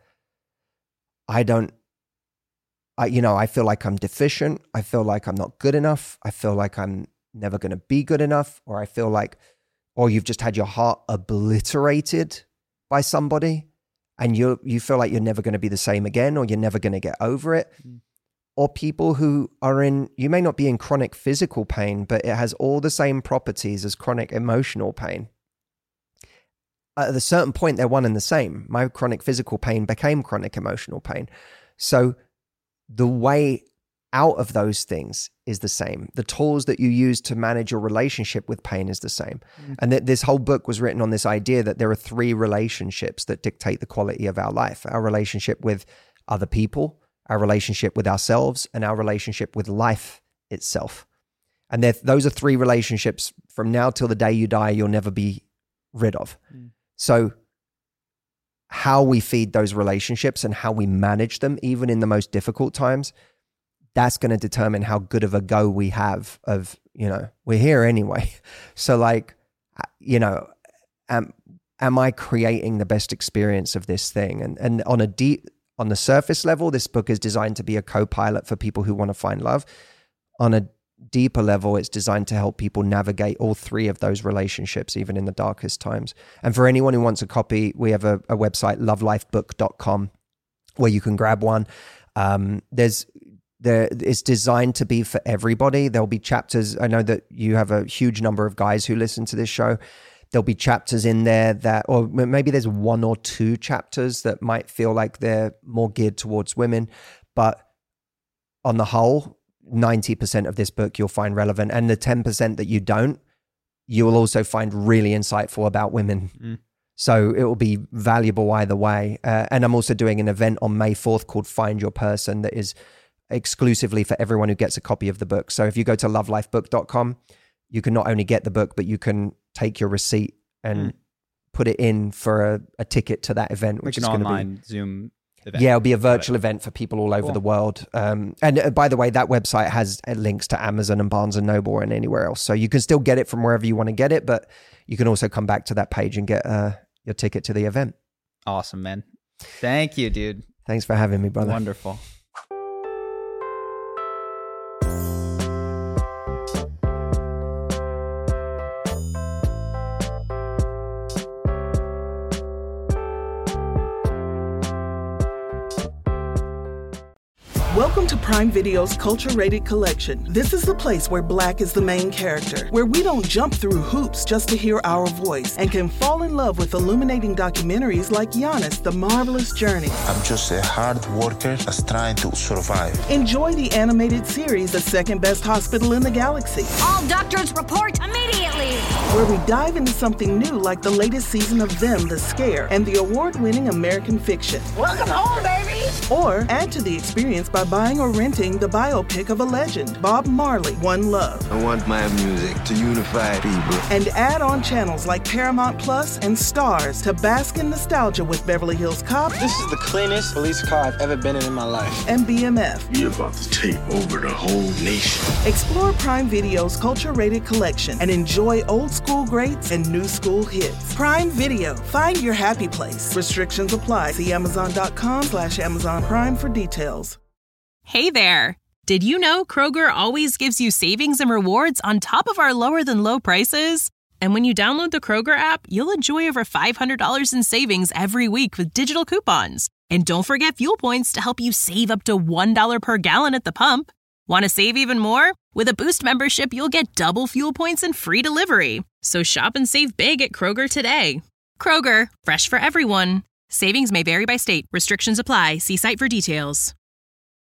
Speaker 8: I feel like I'm deficient. I feel like I'm not good enough. I feel like I'm never going to be good enough. Or I feel like, or you've just had your heart obliterated by somebody and you feel like you're never going to be the same again, or you're never going to get over it. Or people who are you may not be in chronic physical pain, but it has all the same properties as chronic emotional pain. At a certain point, they're one and the same. My chronic physical pain became chronic emotional pain. So the way out of those things is the same. The tools that you use to manage your relationship with pain is the same. And this whole book was written on this idea that there are 3 relationships that dictate the quality of our life: our relationship with other people, our relationship with ourselves, and our relationship with life itself. And those are 3 relationships from now till the day you die, you'll never be rid of. So how we feed those relationships and how we manage them, even in the most difficult times, that's going to determine how good of a go we have of, we're here anyway. So like, am I creating the best experience of this thing? And on the surface level, this book is designed to be a co-pilot for people who want to find love. On a deeper level, it's designed to help people navigate all 3 of those relationships, even in the darkest times. And for anyone who wants a copy, we have a website, lovelifebook.com, where you can grab one. It's designed to be for everybody. There'll be chapters. I know that you have a huge number of guys who listen to this show. There'll be chapters in there or maybe there's 1 or 2 chapters that might feel like they're more geared towards women. But on the whole, 90% of this book you'll find relevant. And the 10% that you don't, you will also find really insightful about women. So it will be valuable either way. And I'm also doing an event on May 4th called Find Your Person that is exclusively for everyone who gets a copy of the book. So if you go to lovelifebook.com, you can not only get the book, but you can take your receipt and put it in for a ticket to that event, which is going to be an online
Speaker 9: Zoom event.
Speaker 8: Yeah, it'll be a virtual event for people all over the world. And by the way, that website has links to Amazon and Barnes and Noble and anywhere else. So you can still get it from wherever you want to get it, but you can also come back to that page and get your ticket to the event.
Speaker 9: Awesome, man. Thank you, dude.
Speaker 8: Thanks for having me, brother.
Speaker 9: Wonderful.
Speaker 1: Welcome to Prime Video's culture-rated collection. This is the place where Black is the main character, where we don't jump through hoops just to hear our voice, and can fall in love with illuminating documentaries like Giannis, The Marvelous Journey.
Speaker 2: I'm just a hard worker that's trying to survive.
Speaker 1: Enjoy the animated series, The Second Best Hospital in the Galaxy.
Speaker 3: All doctors report immediately.
Speaker 1: Where we dive into something new like the latest season of Them, The Scare, and the award-winning American Fiction.
Speaker 3: Welcome home, baby.
Speaker 1: Or add to the experience by buying or renting the biopic of a legend, Bob Marley, One Love.
Speaker 4: I want my music to unify people.
Speaker 1: And add on channels like Paramount Plus and Stars to bask in nostalgia with Beverly Hills Cop.
Speaker 5: This is the cleanest police car I've ever been in my life.
Speaker 1: And BMF.
Speaker 6: You're about to take over the whole nation.
Speaker 1: Explore Prime Video's culture-rated collection and enjoy old school greats and new school hits. Prime Video. Find your happy place. Restrictions apply. See Amazon.com/Amazon Prime for details.
Speaker 7: Hey there! Did you know Kroger always gives you savings and rewards on top of our lower than low prices? And when you download the Kroger app, you'll enjoy over $500 in savings every week with digital coupons. And don't forget fuel points to help you save up to $1 per gallon at the pump. Want to save even more? With a Boost membership, you'll get double fuel points and free delivery. So shop and save big at Kroger today. Kroger, fresh for everyone. Savings may vary by state. Restrictions apply. See site for details.